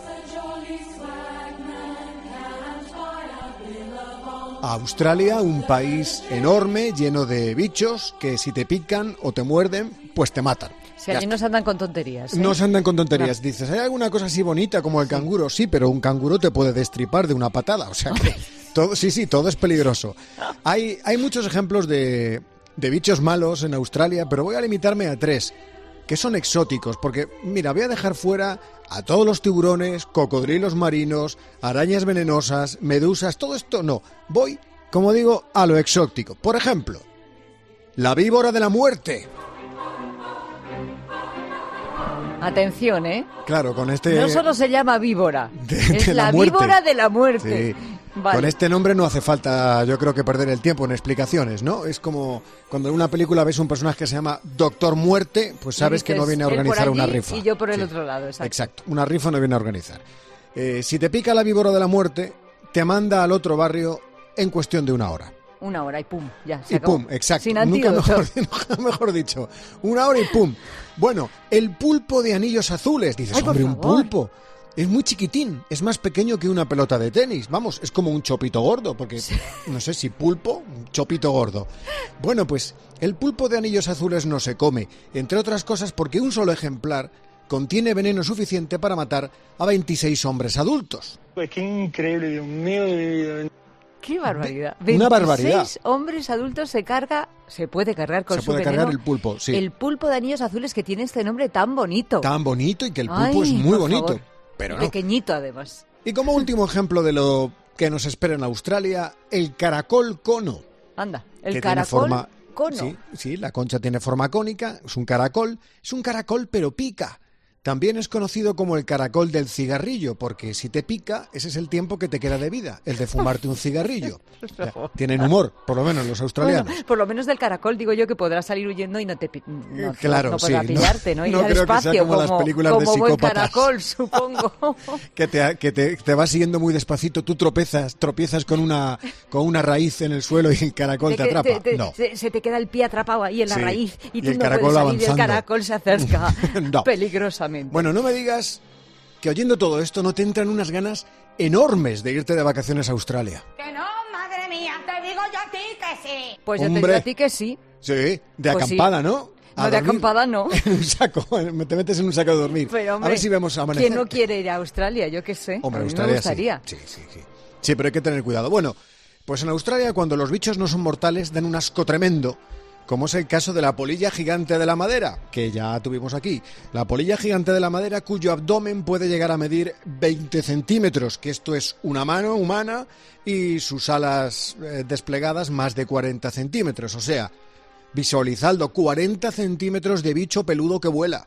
Australia, un país enorme, lleno de bichos que si te pican o te muerden, pues te matan. Si allí no se andan con tonterías. ¿eh? No se andan con tonterías. Dices, ¿hay alguna cosa así bonita como el canguro? Sí, pero un canguro te puede destripar de una patada. O sea que todo, sí, sí, todo es peligroso. Hay, hay muchos ejemplos de, de bichos malos en Australia, pero voy a limitarme a tres, que son exóticos. Porque, mira, voy a dejar fuera a todos los tiburones, cocodrilos marinos, arañas venenosas, medusas, todo esto no. Voy, como digo, a lo exótico. Por ejemplo, la víbora de la muerte. Atención, ¿eh? Claro, con este... No solo se llama víbora, es de la la, muerte. víbora de la muerte. Sí. Vale. Con este nombre no hace falta, yo creo que perder el tiempo en explicaciones, ¿no? Es como cuando en una película ves un personaje que se llama Doctor Muerte, pues sabes Y que no dices, viene a él por organizar allí una rifa. Y yo por el Sí. otro lado, exacto. Exacto, una rifa no viene a organizar. Eh, si te pica la víbora de la muerte, te manda al otro barrio en cuestión de una hora. Una hora y pum, ya, se Y acabó. pum, exacto. Sin Nunca antídoto. mejor, nunca mejor dicho. Una hora y pum. Bueno, el pulpo de anillos azules. Dices, Ay, por hombre, un favor. pulpo. Es muy chiquitín, es más pequeño que una pelota de tenis. Vamos, es como un chopito gordo, porque no sé si pulpo, un chopito gordo. Bueno, pues el pulpo de anillos azules no se come, entre otras cosas porque un solo ejemplar contiene veneno suficiente para matar a veintiséis hombres adultos. Pues qué increíble, Dios mío de mi vida. Qué barbaridad. Una barbaridad. veintiséis hombres adultos se carga, se puede cargar con Se su puede veneno. cargar el pulpo, sí. El pulpo de anillos azules que tiene este nombre tan bonito. Tan bonito y que el pulpo Ay, es muy por bonito. favor. Pero Y no. pequeñito además. Y como último ejemplo de lo que nos espera en Australia, el caracol cono. Anda, el que tiene caracol forma- cono. Sí, sí, la concha tiene forma cónica, es un caracol, es un caracol pero pica. También es conocido como el caracol del cigarrillo, porque si te pica, ese es el tiempo que te queda de vida, el de fumarte un cigarrillo. O sea, tienen humor, por lo menos los australianos. Bueno, por lo menos del caracol digo yo que podrás salir huyendo y no te pi- no, Claro, no sí, podrá no- pillarte, ¿no? Ir no al creo que sea espacio como las películas de como buen psicópatas. caracol, supongo. Que te, que te, te vas siguiendo muy despacito, tú tropezas, tropiezas con una, con una raíz en el suelo y el caracol De te que atrapa. te- te- No. se, se te queda el pie atrapado ahí en la Sí, raíz y y tú el no caracol puedes salir y el avanzando. caracol se acerca No. peligrosamente. Bueno, no me digas que oyendo todo esto no te entran unas ganas enormes de irte de vacaciones a Australia. Que no, madre mía, te digo yo a ti que sí. Pues yo te Hombre. digo a ti que sí. Sí, de Pues sí. acampada, ¿no? A No, de dormir. acampada no. En un saco, te metes en un saco de dormir. Pero, hombre, a ver si vemos amanecer. ¿quién no quiere ir a Australia? Yo qué sé. Hombre, a mí Australia me gustaría. sí. Sí, sí, sí. Sí, pero hay que tener cuidado. Bueno, pues en Australia cuando los bichos no son mortales dan un asco tremendo, como es el caso de la polilla gigante de la madera, que ya tuvimos aquí. La polilla gigante de la madera cuyo abdomen puede llegar a medir veinte centímetros, que esto es una mano humana, y sus alas eh, desplegadas más de cuarenta centímetros. O sea, visualizando cuarenta centímetros de bicho peludo que vuela.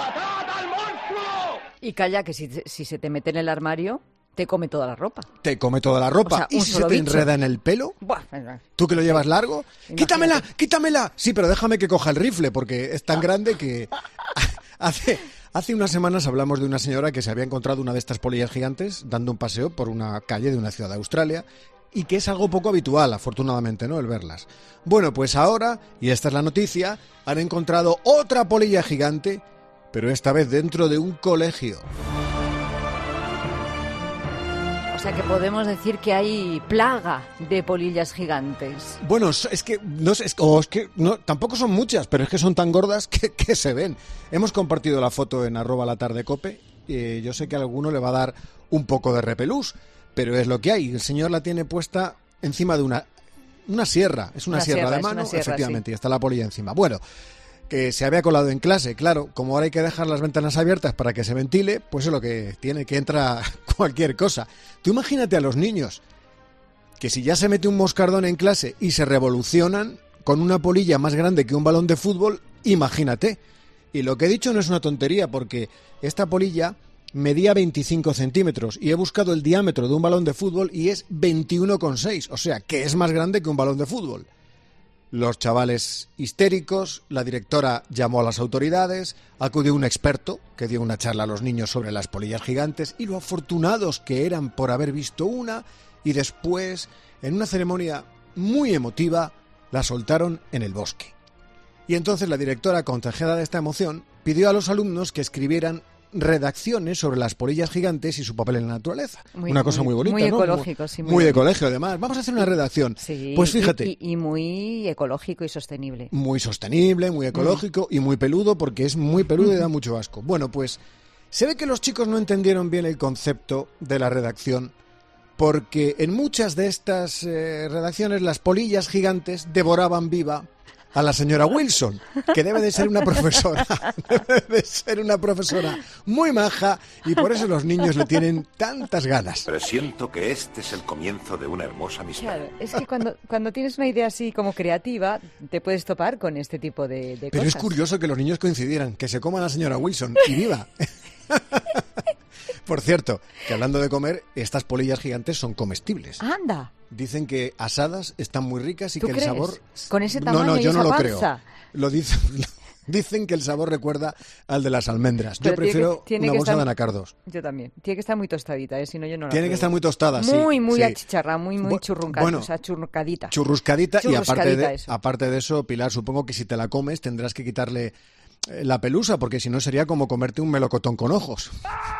Y calla, que si, si se te mete en el armario, te come toda la ropa. Te come toda la ropa. O sea, ¿Y un si se solo te bicho. enreda en el pelo? Buah, venga. ¿Tú que lo llevas largo? Imagínate. ¡Quítamela! ¡Quítamela! Sí, pero déjame que coja el rifle, porque es tan grande que... Hace, hace unas semanas hablamos de una señora que se había encontrado una de estas polillas gigantes dando un paseo por una calle de una ciudad de Australia y que es algo poco habitual, afortunadamente, ¿no?, el verlas. Bueno, pues ahora, y esta es la noticia, han encontrado otra polilla gigante, pero esta vez dentro de un colegio. sea que podemos decir que hay plaga de polillas gigantes. Bueno, es que no sé, es, o es que no, tampoco son muchas, pero es que son tan gordas que, que se ven. Hemos compartido la foto en arroba la tarde cope. Eh, yo sé que a alguno le va a dar un poco de repelús, pero es lo que hay. El señor la tiene puesta encima de una, una sierra. Es una, una sierra, sierra de mano, sierra, efectivamente, sí. Y está la polilla encima. Bueno, que se había colado en clase, claro, como ahora hay que dejar las ventanas abiertas para que se ventile, pues es lo que tiene, que entra cualquier cosa. Tú imagínate a los niños, que si ya se mete un moscardón en clase y se revolucionan con una polilla más grande que un balón de fútbol, imagínate. Y lo que he dicho no es una tontería, porque esta polilla medía veinticinco centímetros y he buscado el diámetro de un balón de fútbol y es veintiuno coma seis, o sea, que es más grande que un balón de fútbol. Los chavales histéricos, la directora llamó a las autoridades, acudió un experto que dio una charla a los niños sobre las polillas gigantes y lo afortunados que eran por haber visto una, y después, en una ceremonia muy emotiva, la soltaron en el bosque. Y entonces la directora, contagiada de esta emoción, pidió a los alumnos que escribieran redacciones sobre las polillas gigantes y su papel en la naturaleza. Muy, una cosa muy, muy bonita, muy ¿no? ecológico, sí. Muy, Muy, muy de colegio, además. Vamos a hacer una redacción. Sí, pues fíjate. Y, y, y muy ecológico y sostenible. Muy sostenible, muy ecológico mm. y muy peludo, porque es muy peludo y da mucho asco. Bueno, pues se ve que los chicos no entendieron bien el concepto de la redacción, porque en muchas de estas eh, redacciones las polillas gigantes devoraban viva a la señora Wilson, que debe de ser una profesora, debe de ser una profesora muy maja, y por eso los niños le tienen tantas ganas. Presiento que este es el comienzo de una hermosa amistad. Claro, es que cuando, cuando tienes una idea así como creativa, te puedes topar con este tipo de, de Pero cosas. es curioso que los niños coincidieran, que se coman a la señora Wilson y viva. Por cierto, que hablando de comer, estas polillas gigantes son comestibles. ¡Anda! Dicen que asadas están muy ricas y ¿Tú que crees? el sabor... Con ese tamaño No, no, y yo esa no lo panza. creo. Lo dicen, dicen que el sabor recuerda al de las almendras. Pero yo prefiero tiene que, tiene una que bolsa estar, de anacardos. Yo también. Tiene que estar muy tostadita, ¿eh? Si no, yo no la Tiene que pruebo. estar muy tostada, sí. Muy, muy sí. achicharra, muy, muy Bu- churruncadita. bueno, o sea, churrucadita. Churruscadita, y aparte Churruscadita, de, eso. aparte de eso, Pilar, supongo que si te la comes tendrás que quitarle eh, la pelusa, porque si no sería como comerte un melocotón con ojos.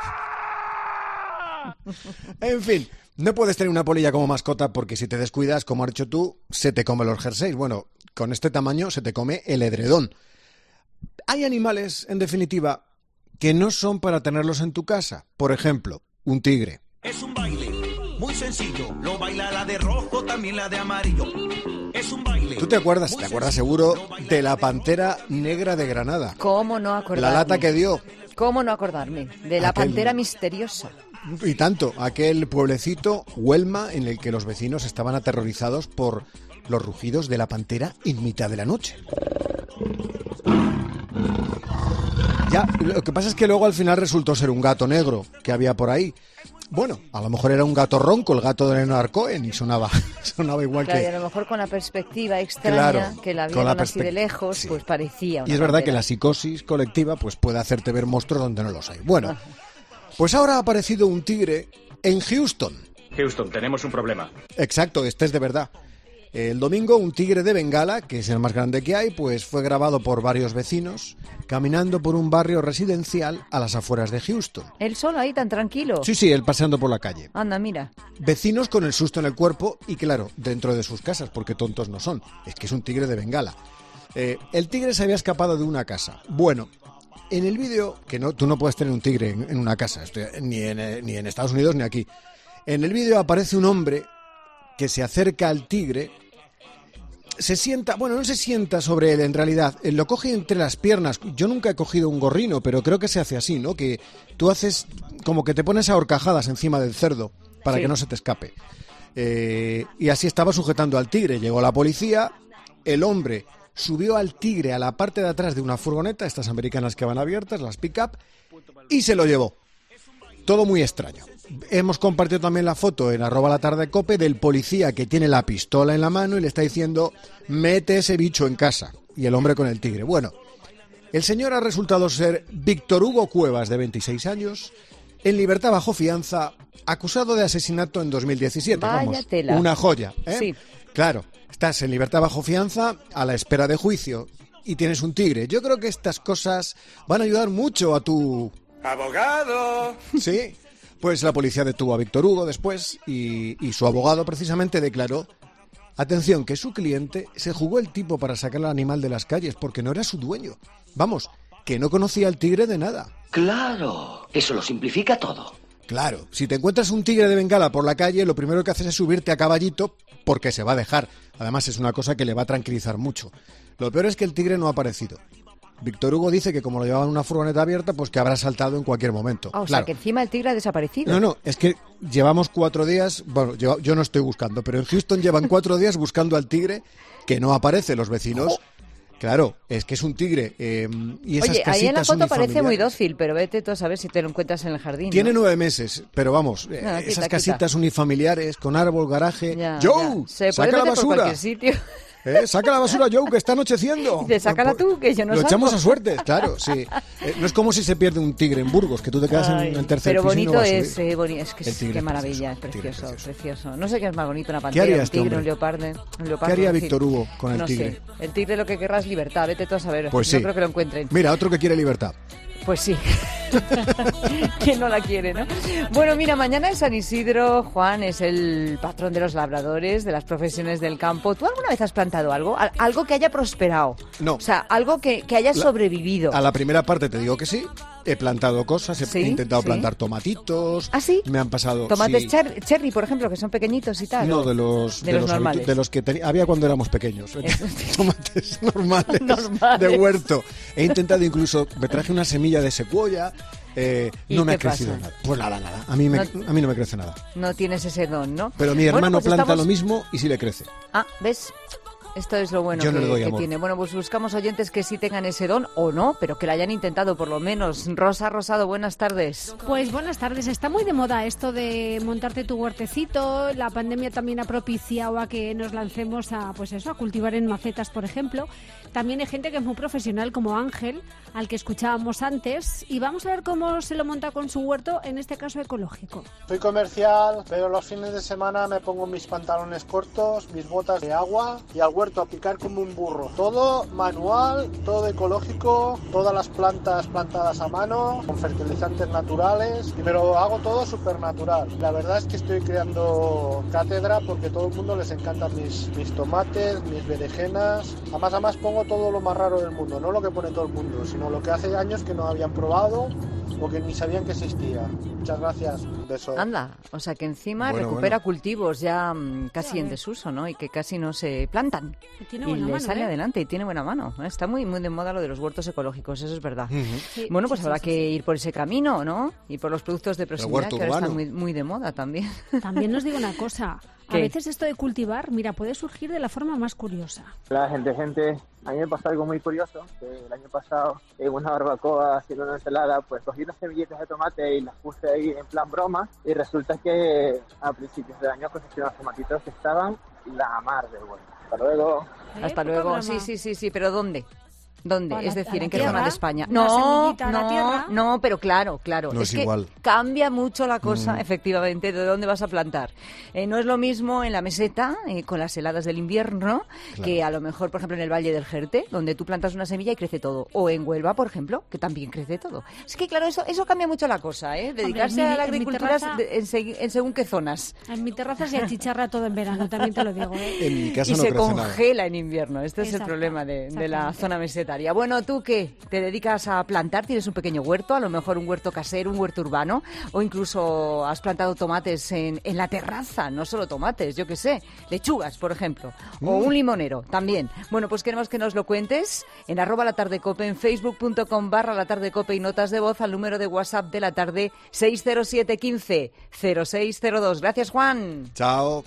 En fin, no puedes tener una polilla como mascota porque si te descuidas, como has dicho tú, se te come los jerseys. Bueno, con este tamaño se te come el edredón. Hay animales, en definitiva, que no son para tenerlos en tu casa. Por ejemplo, un tigre. Es un baile muy sencillo, lo baila la de rojo, también la de amarillo. Es un baile. ¿Tú te acuerdas? ¿Te acuerdas seguro de la pantera negra de Granada? ¿Cómo no acordarme? La lata que dio. ¿Cómo no acordarme? De la Aquel- pantera misteriosa. Y tanto, aquel pueblecito, Huelma, en el que los vecinos estaban aterrorizados por los rugidos de la pantera en mitad de la noche. Ya, lo que pasa es que luego al final resultó ser un gato negro que había por ahí. Bueno, a lo mejor era un gato ronco, el gato de Leonard Cohen, y sonaba, sonaba igual Claro, y que... a lo mejor con la perspectiva extraña Claro, que la con la vieron así de perspec- lejos, sí. pues parecía una Y es verdad que pantera. la psicosis colectiva pues puede hacerte ver monstruos donde no los hay. Bueno, pues ahora ha aparecido un tigre en Houston. Houston, tenemos un problema. Exacto, este es de verdad. El domingo un tigre de Bengala, que es el más grande que hay, pues fue grabado por varios vecinos caminando por un barrio residencial a las afueras de Houston. Él solo ahí tan tranquilo. Sí, sí, él paseando por la calle. Anda, mira. Vecinos con el susto en el cuerpo y, claro, dentro de sus casas, porque tontos no son. Es que es un tigre de Bengala. Eh, el tigre se había escapado de una casa. Bueno, en el vídeo, que no, tú no puedes tener un tigre en, en una casa, esto, ni, en, eh, ni en Estados Unidos ni aquí. En el vídeo aparece un hombre que se acerca al tigre, se sienta, bueno, no se sienta sobre él en realidad, él lo coge entre las piernas. Yo nunca he cogido un gorrino, pero creo que se hace así, ¿no? Que tú haces como que te pones a horcajadas encima del cerdo para Sí. que no se te escape. Eh, y así estaba sujetando al tigre. Llegó la policía, el hombre subió al tigre a la parte de atrás de una furgoneta, estas americanas que van abiertas, las pick-up, y se lo llevó. Todo muy extraño. Hemos compartido también la foto en arroba la tarde cope del policía que tiene la pistola en la mano y le está diciendo mete ese bicho en casa. Y el hombre con el tigre. Bueno, el señor ha resultado ser Víctor Hugo Cuevas, de veintiséis años, en libertad bajo fianza, acusado de asesinato en dos mil diecisiete. Vaya Vamos, tela. una joya, ¿eh? Sí. Claro, estás en libertad bajo fianza a la espera de juicio y tienes un tigre. Yo creo que estas cosas van a ayudar mucho a tu... ¡Abogado! Sí, Pues la policía detuvo a Víctor Hugo después y, y su abogado precisamente declaró, atención, que su cliente se jugó el tipo para sacar al animal de las calles porque no era su dueño. Vamos, que no conocía al tigre de nada. Claro, eso lo simplifica todo. Claro, si te encuentras un tigre de Bengala por la calle, lo primero que haces es subirte a caballito porque se va a dejar. Además es una cosa que le va a tranquilizar mucho. Lo peor es que el tigre no ha aparecido. Víctor Hugo dice que como lo llevaba en una furgoneta abierta, pues que habrá saltado en cualquier momento. Ah, o claro. sea, que encima el tigre ha desaparecido. No, no, es que llevamos cuatro días, bueno, yo, yo no estoy buscando, pero en Houston llevan cuatro días buscando al tigre que no aparece. Los vecinos, oh. claro, es que es un tigre eh, y esas Oye, casitas ahí en la foto parece muy unifamiliares. dócil, pero vete tú a saber si te lo encuentras en el jardín. Tiene ¿no? nueve meses, pero vamos, No, eh, quita, esas quita. casitas unifamiliares con árbol, garaje. Ya, ¡Joe! ya. Se ¡Saca puede la meter por basura! cualquier sitio. ¿Eh? Saca la basura, Joe, que está anocheciendo. Dice, sácala tú, que yo no Lo salgo. echamos a suertes, claro, sí. Eh, no es como si se pierde un tigre en Burgos, que tú te quedas Ay, en el tercer pero piso y no bonito vas a es, subir. eh, boni- es que El es, tigre qué es maravilla, es precioso, precioso, tigre precioso. No sé qué es más bonito, una pantera, haría un este tigre, hombre? un leopardo, un leopardo. ¿Qué haría en fin. Víctor Hugo con el no tigre? Sé. El tigre lo que querrá es libertad, vete tú a saber. Pues no sí. creo que lo encuentren. Mira, otro que quiere libertad. Pues sí. ¿Quién no la quiere, no? Bueno, mira, mañana es San Isidro. Juan es el patrón de los labradores, de las profesiones del campo. ¿Tú alguna vez has plantado algo? Al- Algo que haya prosperado. No. O sea, algo que, que haya La- sobrevivido. A la primera parte te digo que sí. He plantado cosas, he Sí, intentado sí. plantar tomatitos. ¿Ah, sí? Me han pasado... Tomates sí. cher- cherry, por ejemplo, que son pequeñitos y tal. No, ¿o? de los, de los habitu- normales. de los que teni- había cuando éramos pequeños. Tomates normales, de huerto. He intentado incluso, me traje una semilla de secuoya, eh, ¿Y no me ha qué crecido pasa? nada. Pues nada, nada. A mí, me, No- a mí no me crece nada. No tienes ese don, ¿no? Pero mi Bueno, hermano pues planta estamos- lo mismo y sí le crece. Ah, ¿ves? Esto es lo bueno Yo no que, le doy que amor. tiene. Bueno, pues buscamos oyentes que sí tengan ese don o no, pero que lo hayan intentado por lo menos. Rosa Rosado, buenas tardes. Pues buenas tardes. Está muy de moda esto de montarte tu huertecito. La pandemia también ha propiciado a que nos lancemos a, pues eso, a cultivar en macetas, por ejemplo. También hay gente que es muy profesional, como Ángel, al que escuchábamos antes. Y vamos a ver cómo se lo monta con su huerto, en este caso ecológico. Soy comercial, pero los fines de semana me pongo mis pantalones cortos, mis botas de agua y al huerto a picar como un burro. Todo manual, todo ecológico, todas las plantas plantadas a mano, con fertilizantes naturales, pero hago todo súper natural. La verdad es que estoy creando cátedra porque a todo el mundo les encantan mis, mis tomates, mis berenjenas. Además, además pongo todo lo más raro del mundo, no lo que pone todo el mundo, sino lo que hace años que no habían probado o que ni sabían que existía. Muchas gracias. Beso. Anda, o sea que encima Bueno, recupera bueno. cultivos ya mm, casi en desuso, ¿no? Y que casi no se plantan. Y tiene y buena le mano, sale ¿eh? adelante y tiene buena mano. Está muy muy de moda lo de los huertos ecológicos, eso es verdad. Sí, Bueno, pues sí, habrá sí, que ir por ese camino, ¿no? Y por los productos de proximidad huerto que ahora están urbano. muy, muy de moda también. También os digo una cosa. A ¿Qué? veces esto de cultivar, mira, puede surgir de la forma más curiosa. Hola, gente, gente. A mí me pasó algo muy curioso, que el año pasado en una barbacoa haciendo una ensalada, pues cogí unas semillitas de tomate y las puse ahí en plan broma y resulta que a principios de año cosechó unos tomatitos que estaban la mar de bueno. Hasta luego. Hasta luego. Sí, sí, sí, sí, pero ¿dónde? ¿Dónde? A la- Es decir, a la ¿en qué tierra, zona de España? una No, semillita a la no, tierra. no, pero claro, claro. No es que igual. cambia mucho la cosa, Mm. efectivamente, de dónde vas a plantar. Eh, no es lo mismo en la meseta, eh, con las heladas del invierno, que a lo mejor, por ejemplo, en el Valle del Jerte, donde tú plantas una semilla y crece todo. O en Huelva, por ejemplo, que también crece todo. Es que, claro, eso, eso cambia mucho la cosa, ¿eh? Dedicarse en mi- a la en mi agricultura terraza- de- en, segui- en según qué zonas. En mi terraza se achicharra todo en verano, también te lo digo, ¿eh? En mi casa y no se crece nada. congela en invierno. Este es el Exacto, problema de, de la exactamente. zona mesetaria. Bueno, ¿tú qué? ¿Te dedicas a plantar? ¿Tienes un pequeño huerto? A lo mejor un huerto casero, un huerto urbano. O incluso has plantado tomates en, en la terraza. No solo tomates, yo qué sé. Lechugas, por ejemplo. O Mm. un limonero, también. Bueno, pues queremos que nos lo cuentes en arroba la tarde cope, en facebook.com barra la tarde cope y notas de voz al número de WhatsApp de la tarde seis cero siete uno cinco cero seis cero dos. Gracias, Juan. Chao.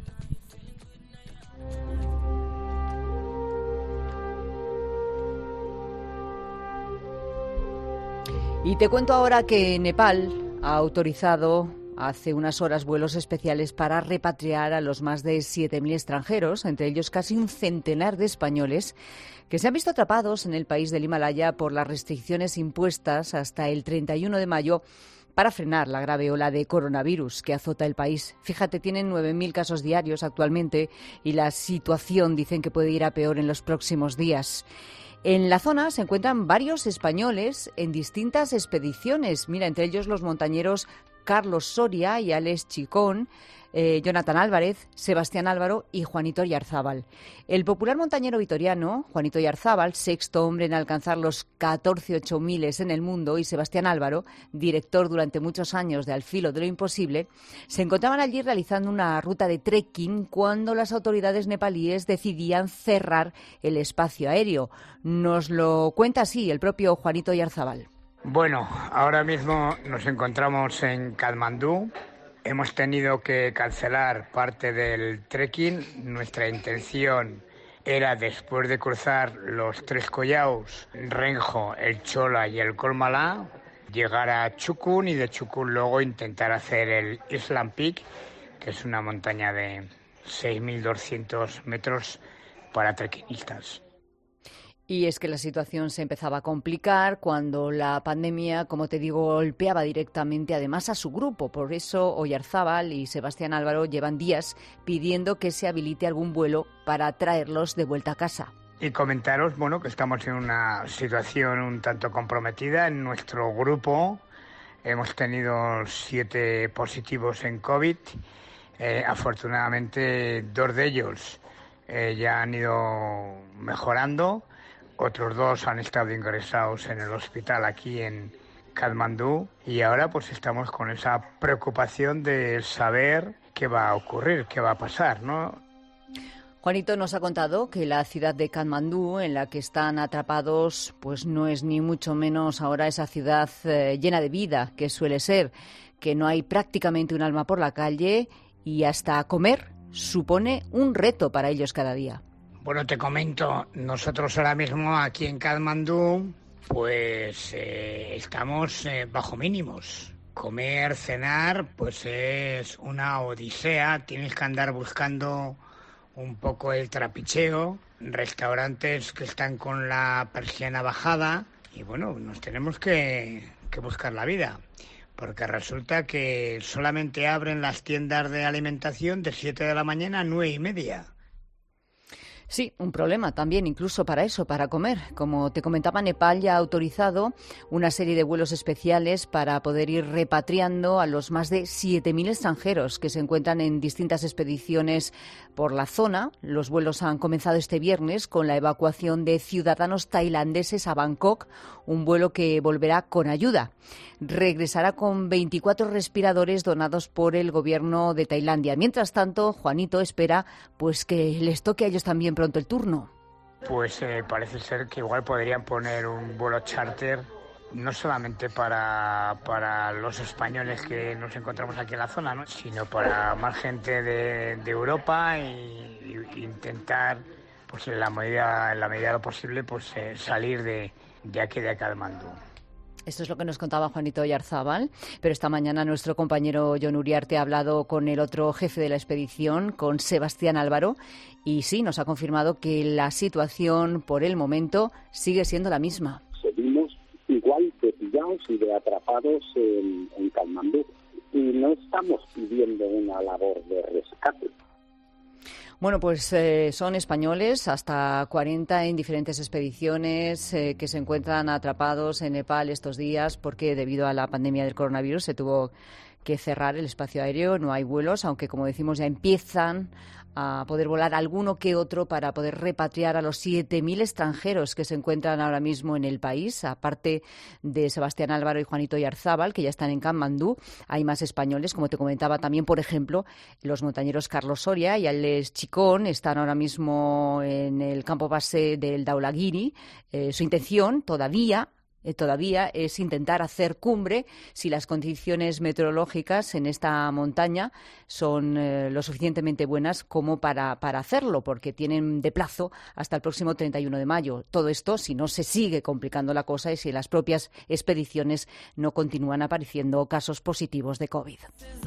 Y te cuento ahora que Nepal ha autorizado hace unas horas vuelos especiales para repatriar a los más de siete mil extranjeros, entre ellos casi un centenar de españoles, que se han visto atrapados en el país del Himalaya por las restricciones impuestas hasta el treinta y uno de mayo para frenar la grave ola de coronavirus que azota el país. Fíjate, tienen nueve mil casos diarios actualmente y la situación dicen que puede ir a peor en los próximos días. En la zona se encuentran varios españoles en distintas expediciones. Mira, entre ellos los montañeros Carlos Soria y Alex Chicón, eh, Jonathan Álvarez, Sebastián Álvaro y Juanito Oyarzábal. El popular montañero vitoriano, Juanito Oyarzábal, sexto hombre en alcanzar los catorce ocho miles en el mundo, y Sebastián Álvaro, director durante muchos años de Al filo de lo imposible, se encontraban allí realizando una ruta de trekking cuando las autoridades nepalíes decidían cerrar el espacio aéreo. Nos lo cuenta así el propio Juanito Oyarzábal. Bueno, ahora mismo nos encontramos en Katmandú. Hemos tenido que cancelar parte del trekking. Nuestra intención era, después de cruzar los tres collaus, Renjo, el Chola y el Kolmala, llegar a Chukun y de Chukun luego intentar hacer el Island Peak, que es una montaña de seis mil doscientos metros para trekkingistas. Y es que la situación se empezaba a complicar cuando la pandemia, como te digo, golpeaba directamente además a su grupo. Por eso Oyarzábal y Sebastián Álvaro llevan días pidiendo que se habilite algún vuelo para traerlos de vuelta a casa. Y comentaros, bueno, que estamos en una situación un tanto comprometida. En nuestro grupo hemos tenido siete positivos en COVID. Eh, afortunadamente, dos de ellos eh, ya han ido mejorando. Otros dos han estado ingresados en el hospital aquí en Katmandú y ahora pues estamos con esa preocupación de saber qué va a ocurrir, qué va a pasar, ¿no? Juanito nos ha contado que la ciudad de Katmandú, en la que están atrapados, pues no es ni mucho menos ahora esa ciudad eh, llena de vida que suele ser, que no hay prácticamente un alma por la calle y hasta comer supone un reto para ellos cada día. Bueno, te comento, nosotros ahora mismo aquí en Katmandú, pues eh, estamos eh, bajo mínimos. Comer, cenar, pues es una odisea, tienes que andar buscando un poco el trapicheo, restaurantes que están con la persiana bajada y bueno, nos tenemos que, que buscar la vida. Porque resulta que solamente abren las tiendas de alimentación de siete de la mañana a nueve y media. Sí, un problema también incluso para eso, para comer. Como te comentaba, Nepal ya ha autorizado una serie de vuelos especiales para poder ir repatriando a los más de siete mil extranjeros que se encuentran en distintas expediciones por la zona. Los vuelos han comenzado este viernes con la evacuación de ciudadanos tailandeses a Bangkok, un vuelo que volverá con ayuda. Regresará con veinticuatro respiradores donados por el gobierno de Tailandia. Mientras tanto, Juanito espera pues que les toque a ellos también pronto el turno. Pues eh, parece ser que igual podrían poner un vuelo charter no solamente para, para los españoles que nos encontramos aquí en la zona, ¿no?, sino para más gente de, de Europa y, y intentar, pues en la medida, en la medida de lo posible, pues eh, salir de, de aquí de Katmandú. Esto es lo que nos contaba Juanito Oyarzábal, pero esta mañana nuestro compañero Jon Uriarte ha hablado con el otro jefe de la expedición, con Sebastián Álvaro, y sí, nos ha confirmado que la situación por el momento sigue siendo la misma. Seguimos igual de pillados y de atrapados en, en Katmandú y no estamos pidiendo una labor de rescate. Bueno, pues eh, son españoles, hasta cuarenta en diferentes expediciones eh, que se encuentran atrapados en Nepal estos días porque debido a la pandemia del coronavirus se tuvo que cerrar el espacio aéreo, no hay vuelos, aunque como decimos ya empiezan a poder volar alguno que otro para poder repatriar a los siete mil extranjeros que se encuentran ahora mismo en el país. Aparte de Sebastián Álvaro y Juanito Oyarzábal, que ya están en Katmandú, hay más españoles, como te comentaba también, por ejemplo, los montañeros Carlos Soria y Alex Chicón están ahora mismo en el campo base del Dhaulagiri. Eh, su intención todavía todavía es intentar hacer cumbre si las condiciones meteorológicas en esta montaña son eh, lo suficientemente buenas como para, para hacerlo, porque tienen de plazo hasta el próximo treinta y uno de mayo. Todo esto si no se sigue complicando la cosa y si en las propias expediciones no continúan apareciendo casos positivos de COVID.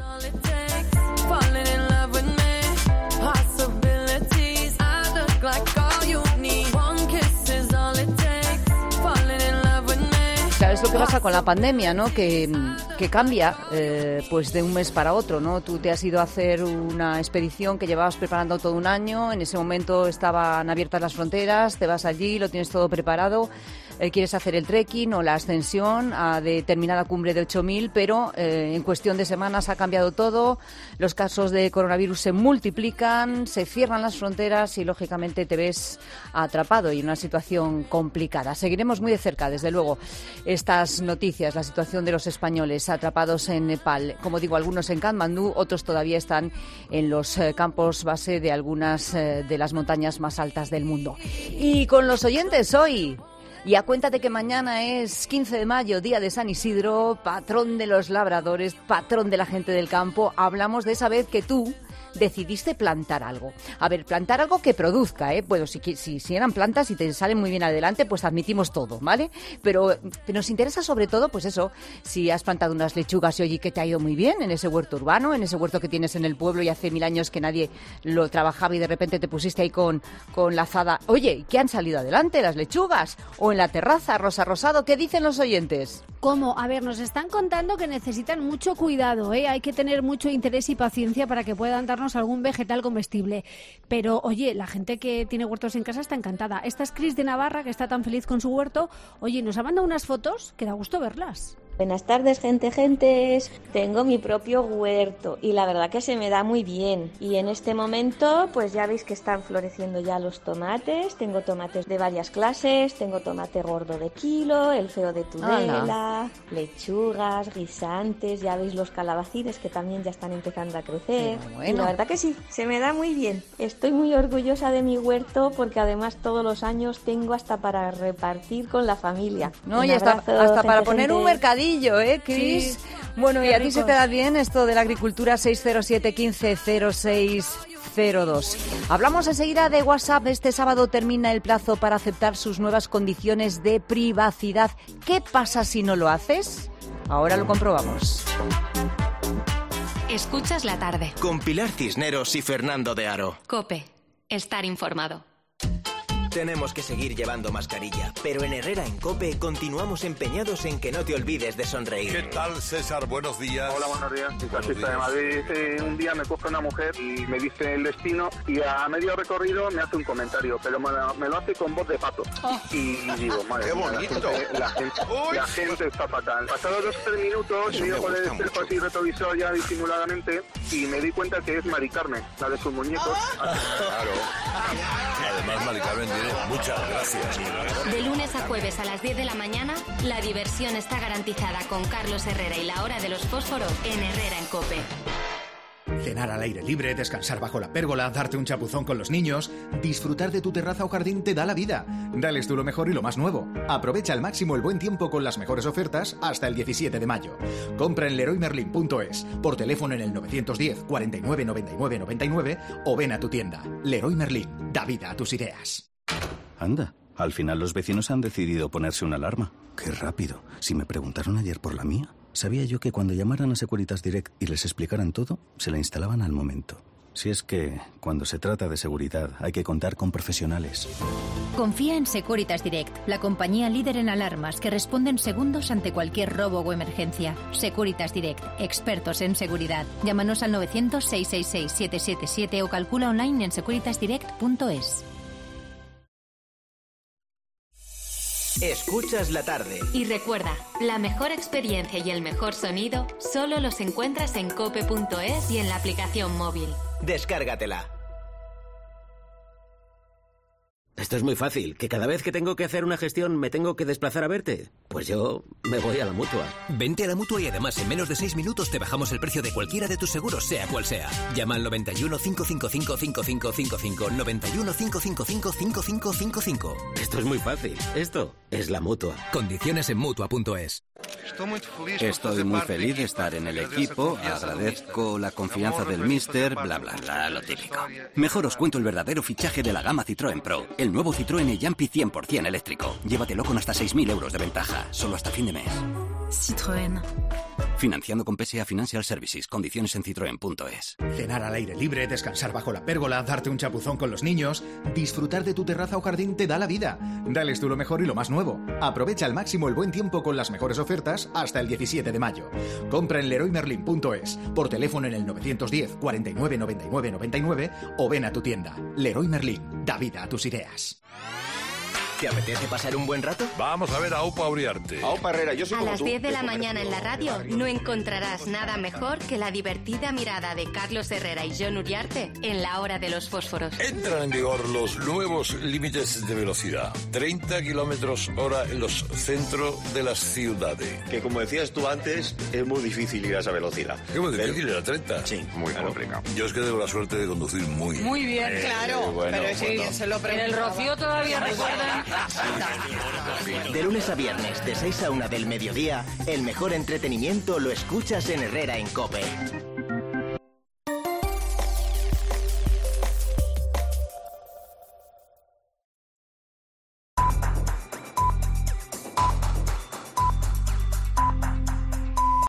¿Sabes lo que pasa con la pandemia, no? Que, que cambia eh, pues de un mes para otro, ¿no? Tú te has ido a hacer una expedición que llevabas preparando todo un año, en ese momento estaban abiertas las fronteras, te vas allí, lo tienes todo preparado. eh, quieres hacer el trekking o la ascensión a determinada cumbre de ocho mil, pero eh, en cuestión de semanas ha cambiado todo, los casos de coronavirus se multiplican, se cierran las fronteras y, lógicamente, te ves atrapado y en una situación complicada. Seguiremos muy de cerca, desde luego, estas noticias, la situación de los españoles atrapados en Nepal. Como digo, algunos en Katmandú, otros todavía están en los eh, campos base de algunas eh, de las montañas más altas del mundo. Y con los oyentes hoy, y a cuenta de que mañana es quince de mayo, día de San Isidro, patrón de los labradores, patrón de la gente del campo, hablamos de esa vez que tú decidiste plantar algo. A ver, plantar algo que produzca, ¿eh? Bueno, si, si, si eran plantas y te salen muy bien adelante, pues admitimos todo, ¿vale? Pero, pero nos interesa sobre todo, pues eso, si has plantado unas lechugas y oye que te ha ido muy bien en ese huerto urbano, en ese huerto que tienes en el pueblo y hace mil años que nadie lo trabajaba y de repente te pusiste ahí con, con la azada. Oye, ¿qué han salido adelante las lechugas? O en la terraza, rosa rosado, ¿qué dicen los oyentes? ¿Cómo? A ver, nos están contando que necesitan mucho cuidado, ¿eh? Hay que tener mucho interés y paciencia para que puedan darnos algún vegetal comestible. Pero, oye, la gente que tiene huertos en casa está encantada. Esta es Cris de Navarra, que está tan feliz con su huerto. Oye, nos ha mandado unas fotos que da gusto verlas. Buenas tardes, gente, gentes. Tengo mi propio huerto y la verdad que se me da muy bien. Y en este momento, pues ya veis que están floreciendo ya los tomates. Tengo tomates de varias clases. Tengo tomate gordo de kilo, el feo de Tudela, Hola. lechugas, guisantes. Ya veis los calabacines que también ya están empezando a crecer. Bueno. Y la verdad que sí, se me da muy bien. Estoy muy orgullosa de mi huerto porque además todos los años tengo hasta para repartir con la familia. No, y hasta, abrazo, hasta para gente, poner un mercadillo. ¿Eh, Cris? Sí, bueno, ¿y a ti se te da bien esto de la agricultura? Seis cero siete, quince cero seis cero dos. Hablamos enseguida de WhatsApp. Este sábado termina el plazo para aceptar sus nuevas condiciones de privacidad. ¿Qué pasa si no lo haces? Ahora lo comprobamos. Escuchas la tarde. Con Pilar Cisneros y Fernando de Aro. COPE. Estar informado. Tenemos que seguir llevando mascarilla, pero en Herrera en COPE continuamos empeñados en que no te olvides de sonreír. ¿Qué tal, César? Buenos días. Hola, buenos días. Soy taxista de Madrid. Eh, un día me coge una mujer y me dice el destino y a medio recorrido me hace un comentario, pero me, me lo hace con voz de pato. Oh. Y digo, madre ¡qué mía, bonito! La gente, la, gente, la gente está fatal. Pasados dos o tres minutos, miro por el espejo así retrovisor ya disimuladamente y me di cuenta que es Mari Carmen, la de sus muñecos. Claro. Además, Mari Carmen tiene muchas gracias. De lunes a jueves a las diez de la mañana, la diversión está garantizada con Carlos Herrera y la hora de los fósforos en Herrera en COPE. Cenar al aire libre, descansar bajo la pérgola, darte un chapuzón con los niños, disfrutar de tu terraza o jardín te da la vida. Dales tú lo mejor y lo más nuevo. Aprovecha al máximo el buen tiempo con las mejores ofertas hasta el diecisiete de mayo. Compra en leroy merlin punto es, por teléfono en el novecientos diez, cuarenta y nueve, noventa y nueve, noventa y nueve o ven a tu tienda. Leroy Merlin, da vida a tus ideas. Anda, al final los vecinos han decidido ponerse una alarma. Qué rápido. Si me preguntaron ayer por la mía, sabía yo que cuando llamaran a Securitas Direct y les explicaran todo, se la instalaban al momento. Si es que, cuando se trata de seguridad, hay que contar con profesionales. Confía en Securitas Direct, la compañía líder en alarmas que responde en segundos ante cualquier robo o emergencia. Securitas Direct, expertos en seguridad. Llámanos al novecientos, seiscientos sesenta y seis, setecientos setenta y siete o calcula online en securitas direct punto es. Escuchas la tarde. Y recuerda, la mejor experiencia y el mejor sonido solo los encuentras en cope punto es y en la aplicación móvil. Descárgatela. Esto es muy fácil, que cada vez que tengo que hacer una gestión me tengo que desplazar a verte. Pues yo me voy a la Mutua. Vente a la Mutua y además en menos de seis minutos te bajamos el precio de cualquiera de tus seguros, sea cual sea. Llama al noventa y uno, cinco cinco cinco, cinco cinco cinco cinco, noventa y uno, cinco cinco cinco, cinco cinco cinco cinco. Esto es muy fácil. Esto es la Mutua. Condiciones en Mutua punto es. Estoy muy feliz de estar en el equipo, agradezco la confianza del míster, bla bla bla, lo típico. Mejor os cuento el verdadero fichaje de la gama Citroën Pro, el nuevo Citroën e-Jumpy cien por ciento eléctrico. Llévatelo con hasta seis mil euros de ventaja, solo hasta fin de mes. Citroën. Financiando con P S A Financial Services, condiciones en citroen punto es. Cenar al aire libre, descansar bajo la pérgola, darte un chapuzón con los niños, disfrutar de tu terraza o jardín te da la vida. Dales tú lo mejor y lo más nuevo. Aprovecha al máximo el buen tiempo con las mejores ofertas hasta el diecisiete de mayo. Compra en leroy merlin punto es, por teléfono en el novecientos diez, cuarenta y nueve, noventa y nueve, noventa y nueve o ven a tu tienda. Leroy Merlin, da vida a tus ideas. ¿Te apetece pasar un buen rato? Vamos a ver a Aupa Uriarte. Aupa Herrera, yo soy A como las tú. diez de la mañana en la radio no encontrarás nada mejor que la divertida mirada de Carlos Herrera y Jon Uriarte en la hora de los fósforos. Entran en vigor los nuevos límites de velocidad. treinta kilómetros hora en los centros de las ciudades. Que como decías tú antes, es muy difícil ir a esa velocidad. ¿Qué muy difícil? ¿Era treinta? Sí, muy Claro. complicado. Yo es que tengo la suerte de conducir muy bien. Muy bien, Eh, claro. bueno, pero sí, bueno. se lo En el Rocío todavía recuerdan. De lunes a viernes, de seis a una del mediodía, el mejor entretenimiento lo escuchas en Herrera en COPE.